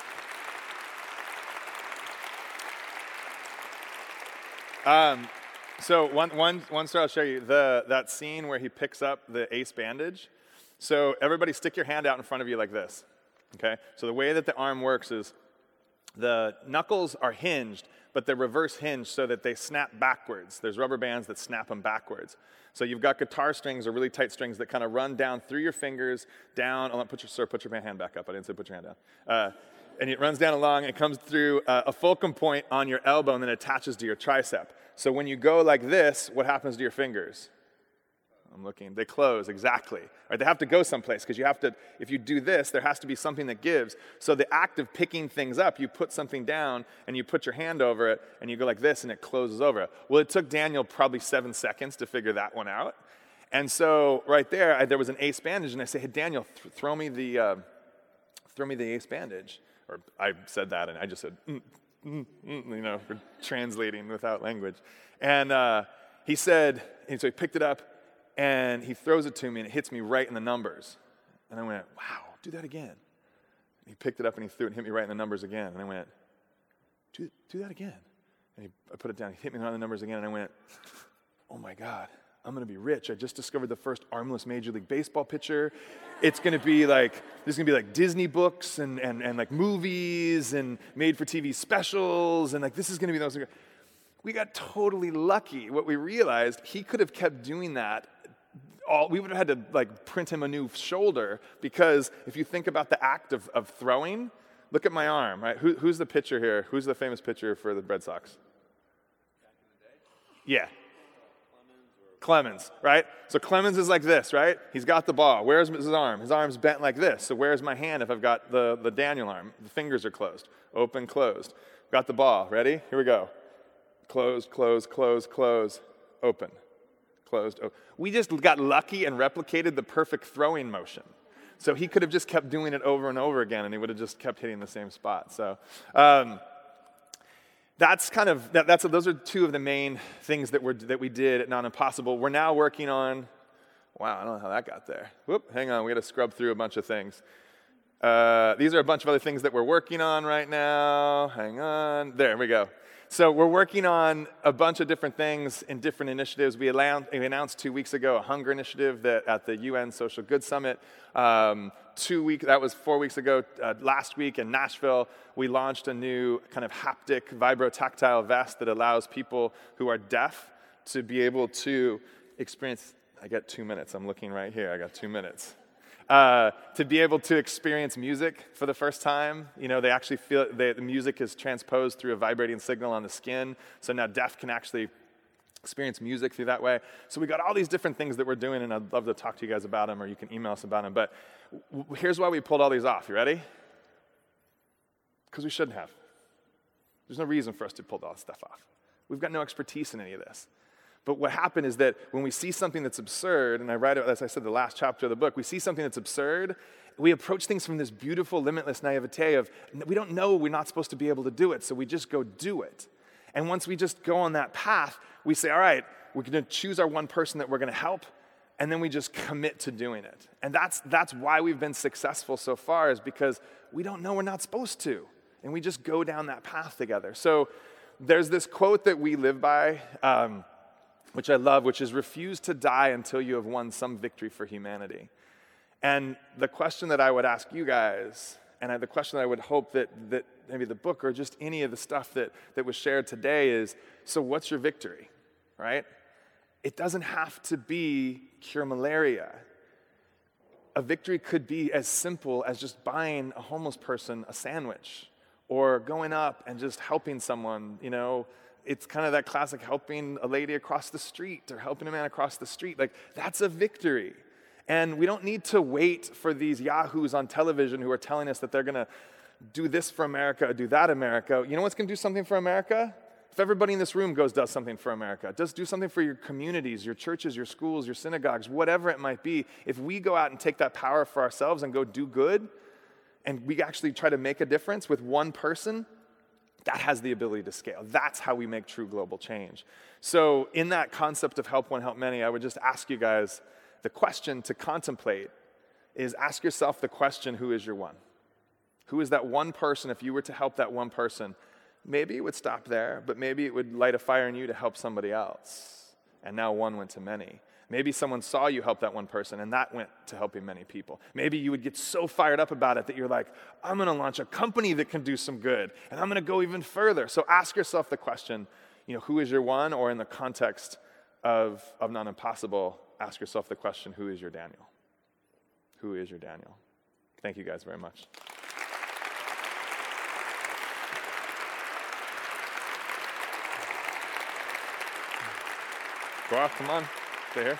So one story I'll show you, that scene where he picks up the ace bandage. So everybody stick your hand out in front of you like this, okay? So the way that the arm works is the knuckles are hinged, but they're reverse hinged so that they snap backwards. There's rubber bands that snap them backwards. So you've got guitar strings or really tight strings that kind of run down through your fingers, down. Put your hand back up. I didn't say put your hand down. And it runs down along, and it comes through a fulcrum point on your elbow, and then attaches to your tricep. So when you go like this, what happens to your fingers? I'm looking. They close, exactly. Right? They have to go someplace, because you have to, if you do this, there has to be something that gives. So the act of picking things up, you put something down, and you put your hand over it, and you go like this, and it closes over. Well, it took Daniel probably 7 seconds to figure that one out. And so right there, there was an ace bandage, and I said, hey, Daniel, throw me the ace bandage. Or I said that, and I just said, for translating without language. And he said, and so he picked it up, and he throws it to me, and it hits me right in the numbers. And I went, wow, do that again. And he picked it up, and he threw it and hit me right in the numbers again. And I went, do that again. And I put it down, he hit me on the numbers again, and I went, oh my God, I'm going to be rich. I just discovered the first armless Major League Baseball pitcher. It's going to be like, there's going to be like Disney books and like movies and made-for-TV specials, and like this is going to be those. We got totally lucky. What we realized, he could have kept doing that. We would have had to like print him a new shoulder, because if you think about the act of throwing, look at my arm, right? Who's the pitcher here? Who's the famous pitcher for the Red Sox? Yeah. Clemens, right? So Clemens is like this, right? He's got the ball. Where's his arm? His arm's bent like this. So where's my hand if I've got the Daniel arm? The fingers are closed. Open, closed. Got the ball. Ready? Here we go. Closed, closed, closed, closed. Open. Closed. Open. We just got lucky and replicated the perfect throwing motion. So he could have just kept doing it over and over again, and he would have just kept hitting the same spot. So that's kind of those are two of the main things that we did at Not Impossible. We're now working on. Wow, I don't know how that got there. Whoop, hang on, we got to scrub through a bunch of things. These are a bunch of other things that we're working on right now. Hang on, there we go. So we're working on a bunch of different things in different initiatives. We announced 2 weeks ago a hunger initiative at the UN Social Good Summit. That was 4 weeks ago. Last week in Nashville, we launched a new kind of haptic vibrotactile vest that allows people who are deaf to be able to experience. I got 2 minutes. I'm looking right here. I got 2 minutes. To be able to experience music for the first time. You know, they actually feel the music is transposed through a vibrating signal on the skin, so now deaf can actually experience music through that way. So we got all these different things that we're doing, and I'd love to talk to you guys about them, or you can email us about them. But here's why we pulled all these off. You ready? Because we shouldn't have. There's no reason for us to pull all this stuff off. We've got no expertise in any of this. But what happened is that when we see something that's absurd, and I write it, as I said, the last chapter of the book, we see something that's absurd, we approach things from this beautiful, limitless naivete of, we don't know we're not supposed to be able to do it, so we just go do it. And once we just go on that path, we say, all right, we're going to choose our one person that we're going to help, and then we just commit to doing it. And that's why we've been successful so far, is because we don't know we're not supposed to, and we just go down that path together. So there's this quote that we live by, which I love, which is, refuse to die until you have won some victory for humanity. And the question that I would ask you guys, and the question that I would hope that maybe the book or just any of the stuff that was shared today is, so what's your victory, right? It doesn't have to be cure malaria. A victory could be as simple as just buying a homeless person a sandwich, or going up and just helping someone, you know. It's kind of that classic helping a lady across the street or helping a man across the street. Like, that's a victory. And we don't need to wait for these yahoos on television who are telling us that they're going to do this for America or do that America. You know what's going to do something for America? If everybody in this room does something for America, does do something for your communities, your churches, your schools, your synagogues, whatever it might be. If we go out and take that power for ourselves and go do good, and we actually try to make a difference with one person, that has the ability to scale. That's how we make true global change. So in that concept of help one, help many, I would just ask you guys, the question to contemplate is, ask yourself the question, who is your one? Who is that one person? If you were to help that one person, maybe it would stop there, but maybe it would light a fire in you to help somebody else. And now one went to many. Maybe someone saw you help that one person, and that went to helping many people. Maybe you would get so fired up about it that you're like, I'm going to launch a company that can do some good, and I'm going to go even further. So ask yourself the question, who is your one? Or in the context of Not Impossible, ask yourself the question, who is your Daniel? Who is your Daniel? Thank you guys very much. Go off, come on. Stay here.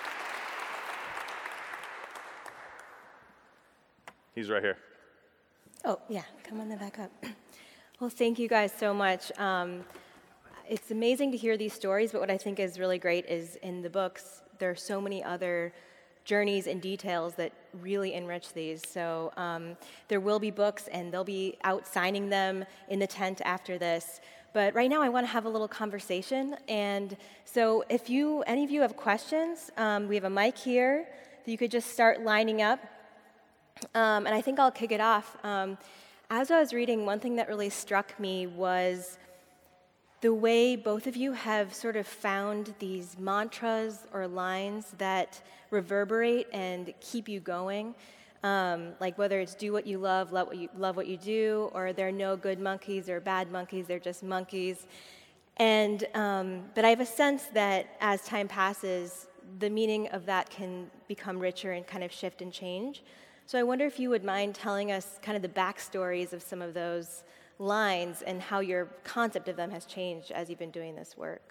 He's right here. Oh, yeah, come on back up. Well, thank you guys so much. It's amazing to hear these stories, but what I think is really great is in the books, there are so many other journeys and details that really enrich these. So there will be books, and they'll be out signing them in the tent after this. But right now, I want to have a little conversation. And so if any of you have questions, we have a mic here that you could just start lining up. And I think I'll kick it off. As I was reading, one thing that really struck me was the way both of you have sort of found these mantras or lines that reverberate and keep you going. Like whether it's do what you love what you do, or there are no good monkeys or bad monkeys, they're just monkeys. And but I have a sense that as time passes, the meaning of that can become richer and kind of shift and change. So I wonder if you would mind telling us kind of the backstories of some of those lines and how your concept of them has changed as you've been doing this work.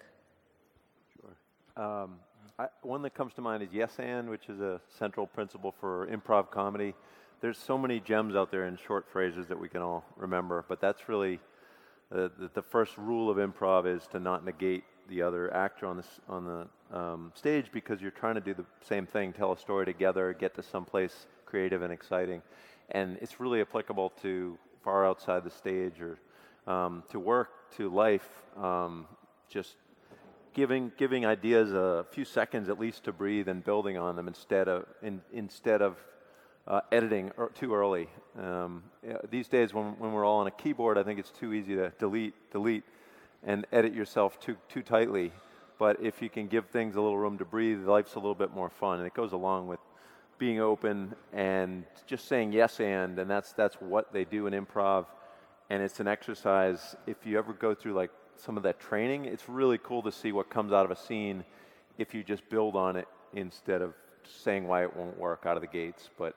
Sure. One that comes to mind is yes and, which is a central principle for improv comedy. There's so many gems out there in short phrases that we can all remember, but that's really the first rule of improv is to not negate the other actor on the stage, because you're trying to do the same thing, tell a story together, get to someplace creative and exciting. And it's really applicable to far outside the stage, or to work, to life, just giving ideas a few seconds at least to breathe and building on them instead of editing too early. These days when we're all on a keyboard, I think it's too easy to delete, and edit yourself too tightly. But if you can give things a little room to breathe, life's a little bit more fun, and it goes along with being open and just saying yes and that's what they do in improv. And it's an exercise. If you ever go through like some of that training, it's really cool to see what comes out of a scene if you just build on it instead of saying why it won't work out of the gates. But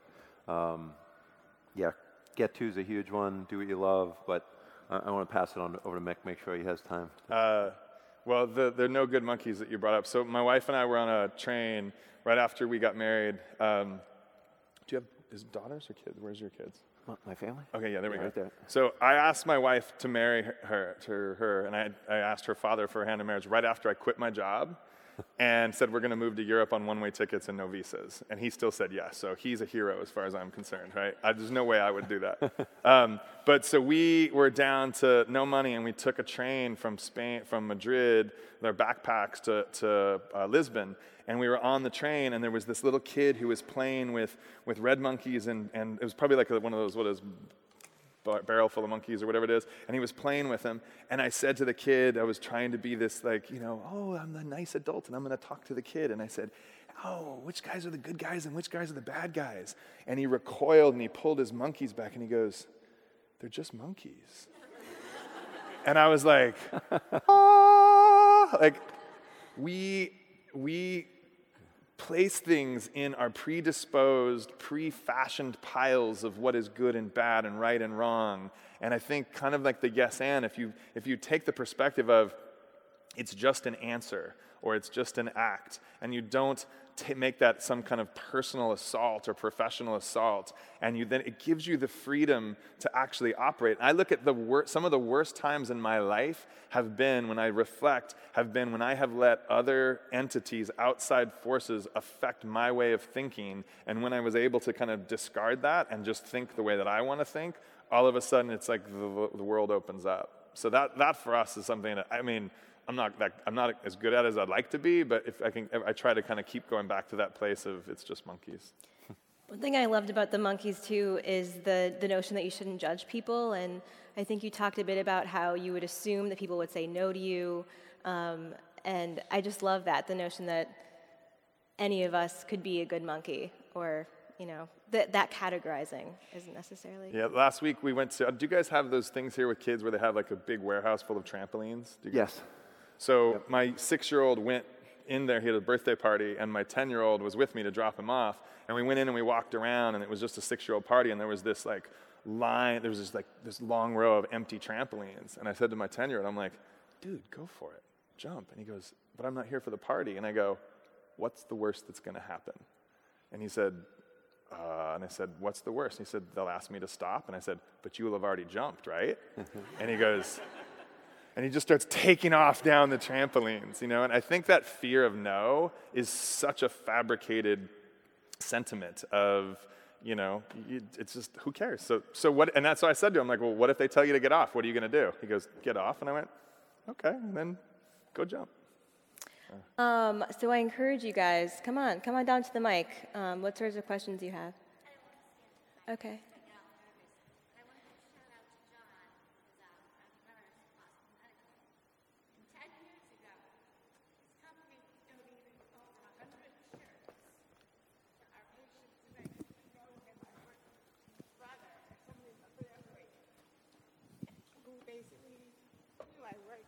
yeah, get to is a huge one. Do what you love. But I want to pass it on over to Mick, make sure he has time. Well, there are no good monkeys that you brought up. So my wife and I were on a train right after we got married. Do you have his daughters or kids? Where's your kids? My family? Okay, yeah, there we go. Right there. So I asked my wife to marry her, and I asked her father for a hand in marriage right after I quit my job and said we're going to move to Europe on one-way tickets and no visas. And he still said yes, so he's a hero as far as I'm concerned, right? There's no way I would do that. But so we were down to no money, and we took a train from Madrid, with our backpacks to Lisbon. And we were on the train, and there was this little kid who was playing with red monkeys, and it was probably like one of those, barrel full of monkeys or whatever it is, and he was playing with them. And I said to the kid, I was trying to be this I'm the nice adult, and I'm going to talk to the kid. And I said, which guys are the good guys and which guys are the bad guys? And he recoiled, and he pulled his monkeys back, and he goes, they're just monkeys. And I was like, like we place things in our predisposed, pre-fashioned piles of what is good and bad and right and wrong. And I think kind of like the yes and, if you take the perspective of it's just an answer or it's just an act, and you don't make that some kind of personal assault or professional assault, and then it gives you the freedom to actually operate. I look at some of the worst times in my life have been, when I reflect, have been when I have let other entities, outside forces, affect my way of thinking, and when I was able to kind of discard that and just think the way that I want to think, all of a sudden it's like the world opens up. So that for us is something that, I mean, I'm not as good at it as I'd like to be, but if I try to kind of keep going back to that place of it's just monkeys. One thing I loved about the monkeys too is the notion that you shouldn't judge people, and I think you talked a bit about how you would assume that people would say no to you, and I just love that, the notion that any of us could be a good monkey, or that categorizing isn't necessarily. Yeah, last week we went to, do you guys have those things here with kids where they have like a big warehouse full of trampolines? Yes. So my 6-year-old went in there, he had a birthday party, and my 10-year-old was with me to drop him off, and we went in and we walked around, and it was just a 6-year-old party, and there was this like line, there was just like this long row of empty trampolines, and I said to my 10-year-old, I'm like, dude, go for it, jump. And he goes, but I'm not here for the party. And I go, what's the worst that's going to happen? And he said, and I said, what's the worst? And he said, they'll ask me to stop. And I said, but you will have already jumped, right? And he goes, and he just starts taking off down the trampolines, and I think that fear of no is such a fabricated sentiment of, it's just, who cares? So what, and that's what I said to him, like, well, what if they tell you to get off? What are you going to do? He goes, get off. And I went, okay, and then go jump. So I encourage you guys, come on down to the mic. What sorts of questions do you have? Okay. I work.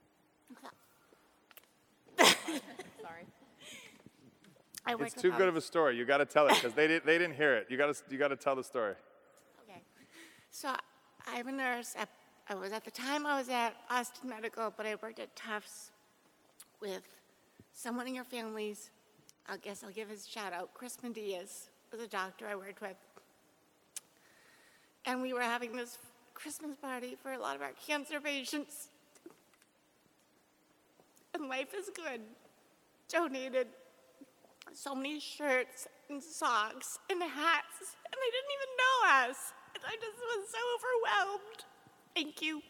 Sorry. I work It's too good of a story. You got to tell it because they didn't hear it. You got to tell the story. Okay. So I'm a nurse. At the time I was at Austin Medical, but I worked at Tufts with someone in your families. I guess I'll give his shout out. Chris Mendias was a doctor I worked with. And we were having this Christmas party for a lot of our cancer patients. And Life is Good donated so many shirts and socks and hats, and they didn't even know us. And I just was so overwhelmed. Thank you.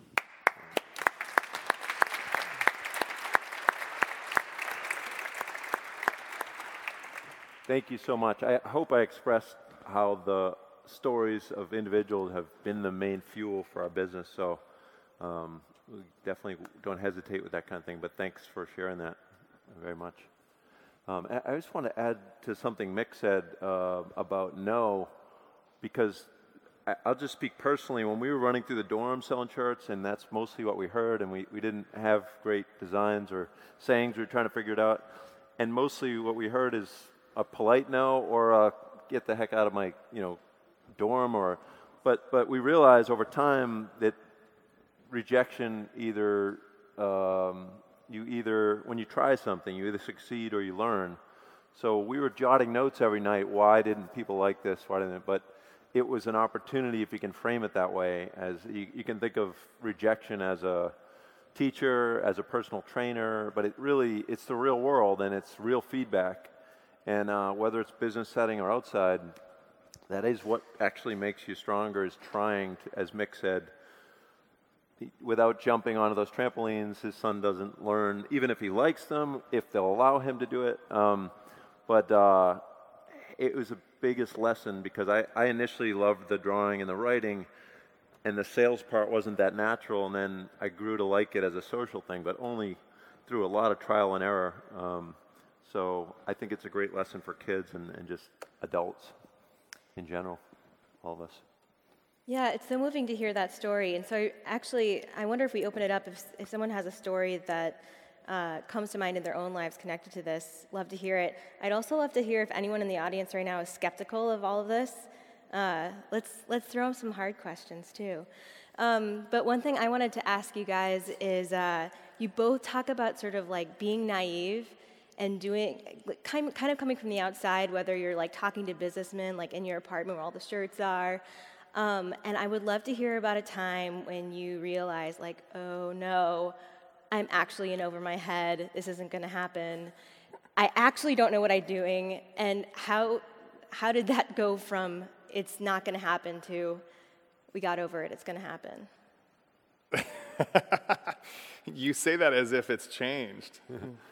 Thank you so much. I hope I expressed how the stories of individuals have been the main fuel for our business. So we definitely don't hesitate with that kind of thing. But thanks for sharing that very much. I just want to add to something Mick said about no, because I'll just speak personally. When we were running through the dorm selling shirts, and that's mostly what we heard, and we didn't have great designs or sayings. We were trying to figure it out. And mostly what we heard is a polite no or a get the heck out of my dorm. But we realized over time that rejection when you try something, you either succeed or you learn. So we were jotting notes every night. Why didn't people like this? Why didn't? But it was an opportunity, if you can frame it that way, as you can think of rejection as a teacher, as a personal trainer, but it's the real world and it's real feedback. And whether it's business setting or outside, that is what actually makes you stronger, is trying to, as Mick said, without jumping onto those trampolines. His son doesn't learn, even if he likes them, if they'll allow him to do it. But it was the biggest lesson, because I initially loved the drawing and the writing, and the sales part wasn't that natural, and then I grew to like it as a social thing, but only through a lot of trial and error. So I think it's a great lesson for kids and just adults in general, all of us. Yeah, it's so moving to hear that story. And so actually, I wonder if we open it up, if someone has a story that comes to mind in their own lives connected to this, love to hear it. I'd also love to hear if anyone in the audience right now is skeptical of all of this. Let's throw them some hard questions too. But one thing I wanted to ask you guys is, you both talk about sort of like being naive and doing, kind of coming from the outside, whether you're like talking to businessmen like in your apartment where all the shirts are. And I would love to hear about a time when you realize, like, oh no, I'm actually in over my head. This isn't going to happen. I actually don't know what I'm doing. And how did that go from it's not going to happen to we got over it, it's going to happen? You say that as if it's changed.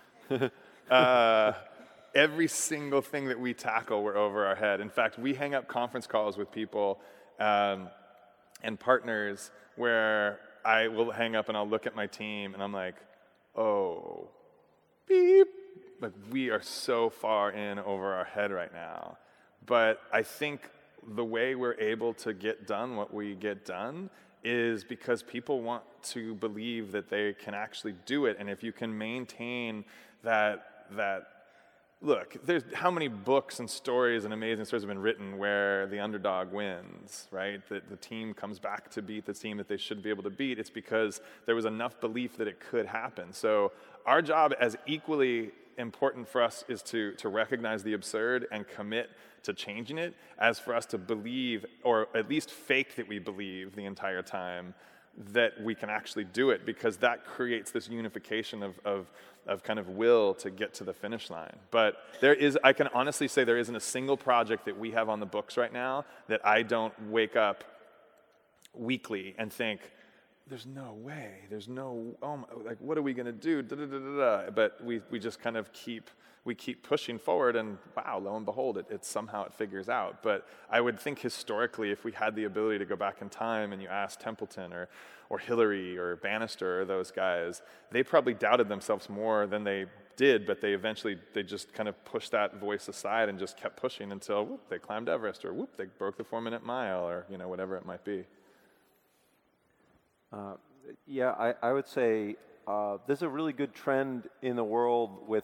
Every single thing that we tackle, we're over our head. In fact, we hang up conference calls with people and partners where I will hang up and I'll look at my team and I'm like, oh, beep. Like, we are so far in over our head right now. But I think the way we're able to get done what we get done is because people want to believe that they can actually do it. And if you can maintain that look, there's how many books and stories and amazing stories have been written where the underdog wins, right? That the team comes back to beat the team that they should be able to beat. It's because there was enough belief that it could happen. So our job, as equally important for us, is to recognize the absurd and commit to changing it, as for us to believe, or at least fake that we believe the entire time, that we can actually do it, because that creates this unification of kind of will to get to the finish line. But I can honestly say there isn't a single project that we have on the books right now that I don't wake up weekly and think, there's no way, what are we going to do? But we just kind of keep pushing forward, and wow, lo and behold, it somehow it figures out. But I would think historically, if we had the ability to go back in time and you asked Templeton or Hillary or Bannister or those guys, they probably doubted themselves more than they did, but they just kind of pushed that voice aside and just kept pushing until whoop, they climbed Everest, or whoop, they broke the 4-minute mile, or whatever it might be. Yeah, I would say there's a really good trend in the world with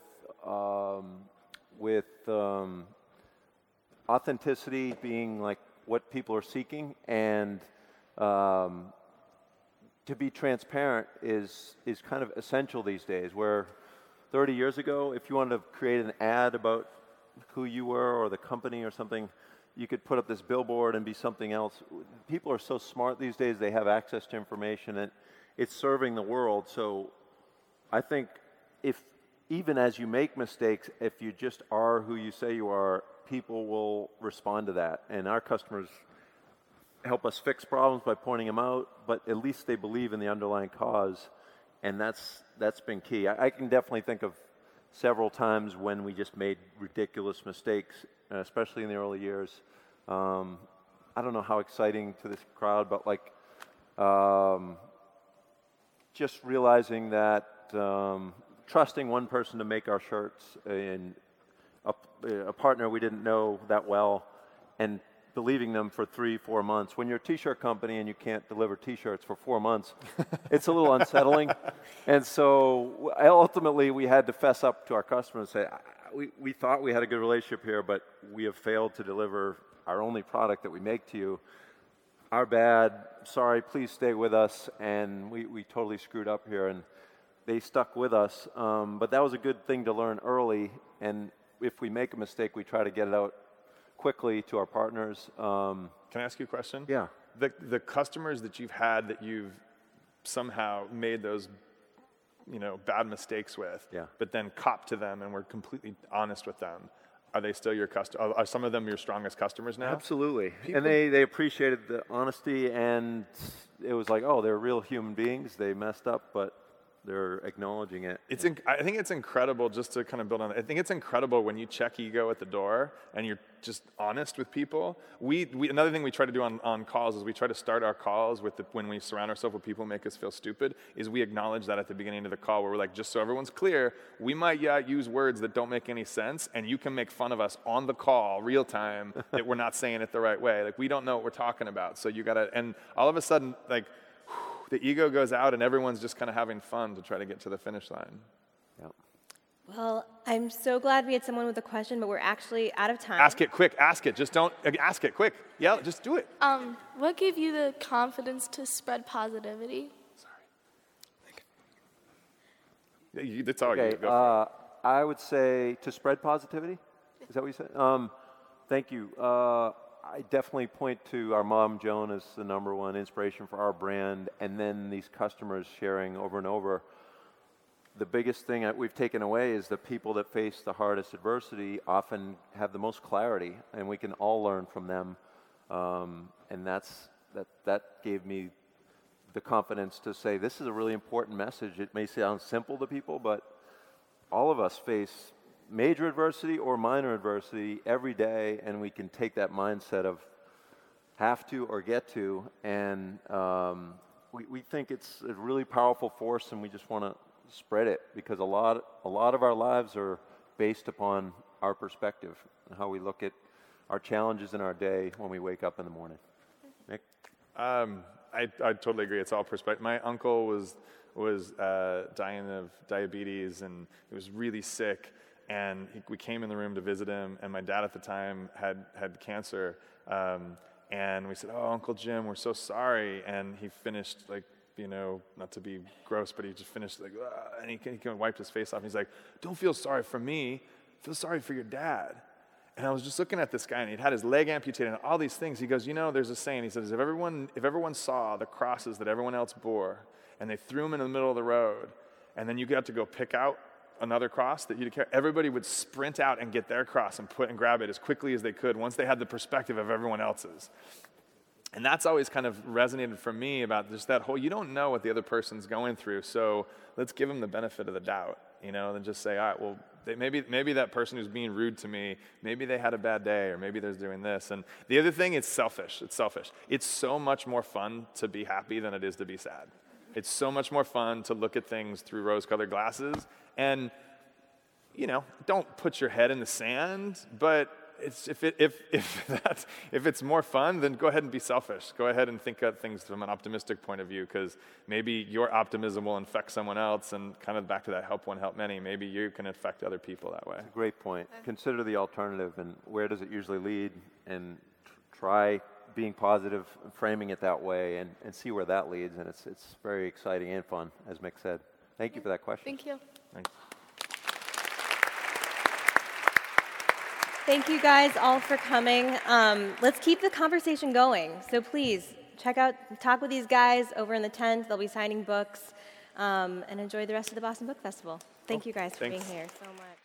authenticity being like what people are seeking, and to be transparent is kind of essential these days. Where 30 years ago, if you wanted to create an ad about who you were or the company or something, you could put up this billboard and be something else. People are so smart these days; they have access to information, and it's serving the world. So I think if even as you make mistakes, if you just are who you say you are, people will respond to that. And our customers help us fix problems by pointing them out, but at least they believe in the underlying cause, and that's been key. I can definitely think of several times when we just made ridiculous mistakes, especially in the early years. I don't know how exciting to this crowd, but like just realizing that trusting one person to make our shirts and a partner we didn't know that well, and believing them for 3-4 months. When you're a t-shirt company and you can't deliver t-shirts for 4 months, it's a little unsettling. And so ultimately we had to fess up to our customers and say, we thought we had a good relationship here, but we have failed to deliver our only product that we make to you. Our bad, sorry, please stay with us. And we totally screwed up here, and they stuck with us. But that was a good thing to learn early, and if we make a mistake, we try to get it out quickly to our partners. Can I ask you a question? Yeah. The customers that you've had that you've somehow made those, bad mistakes with, Yeah. but then copped to them and were completely honest with them, are they still your are some of them your strongest customers now? Absolutely. And they appreciated the honesty, and it was like, oh, they're real human beings. They messed up, but they're acknowledging it. I think it's incredible, just to kind of build on that. I think it's incredible when you check ego at the door and you're just honest with people. Another thing we try to do on calls is we try to start our calls with when we surround ourselves with people who make us feel stupid, is we acknowledge that at the beginning of the call, where we're like, just so everyone's clear, we might use words that don't make any sense, and you can make fun of us on the call, real time, that we're not saying it the right way. Like, we don't know what we're talking about, so you gotta, and all of a sudden, like, the ego goes out and everyone's just kind of having fun to try to get to the finish line. Yep. Well, I'm so glad we had someone with a question, but we're actually out of time. Ask it quick. Ask it. Just don't ask it quick. Yeah, just do it. What gave you the confidence to spread positivity? That's all Okay. you go for. I would say to spread positivity. Is that what you said? Thank you. I definitely point to our mom, Joan, as the number one inspiration for our brand, and then these customers sharing over and over. The biggest thing that we've taken away is the people that face the hardest adversity often have the most clarity, and we can all learn from them. And that gave me the confidence to say, this is a really important message. It may sound simple to people, but all of us face major adversity or minor adversity every day, and we can take that mindset of have to or get to, and we think it's a really powerful force, and we just want to spread it, because a lot of our lives are based upon our perspective and how we look at our challenges in our day when we wake up in the morning. Nick? I totally agree. It's all perspective. My uncle was dying of diabetes, and he was really sick. And we came in the room to visit him, and my dad at the time had cancer. And we said, "Oh, Uncle Jim, we're so sorry." And he finished, like, not to be gross, but he just finished like, and he kind of wiped his face off. And he's like, "Don't feel sorry for me. Feel sorry for your dad." And I was just looking at this guy, and he'd had his leg amputated and all these things. He goes, there's a saying. He says, if everyone saw the crosses that everyone else bore, and they threw them in the middle of the road, and then you got to go pick out another cross that you'd carry, everybody would sprint out and get their cross and grab it as quickly as they could once they had the perspective of everyone else's. And that's always kind of resonated for me about just that whole, you don't know what the other person's going through, so let's give them the benefit of the doubt, and just say, all right, well, maybe that person who's being rude to me, maybe they had a bad day, or maybe they're doing this. And the other thing, it's selfish. It's selfish. It's so much more fun to be happy than it is to be sad. It's so much more fun to look at things through rose-colored glasses. And, don't put your head in the sand, but if it's more fun, then go ahead and be selfish. Go ahead and think of things from an optimistic point of view, because maybe your optimism will infect someone else, and kind of back to that help one, help many. Maybe you can affect other people that way. Great point. Consider the alternative and where does it usually lead, and try being positive, framing it that way, and see where that leads. And it's very exciting and fun, as Mick said. Thank you for that question. Thank you. Thanks. Thank you guys all for coming. Let's keep the conversation going. So please, talk with these guys over in the tent. They'll be signing books, and enjoy the rest of the Boston Book Festival. Thank you guys for being here so much.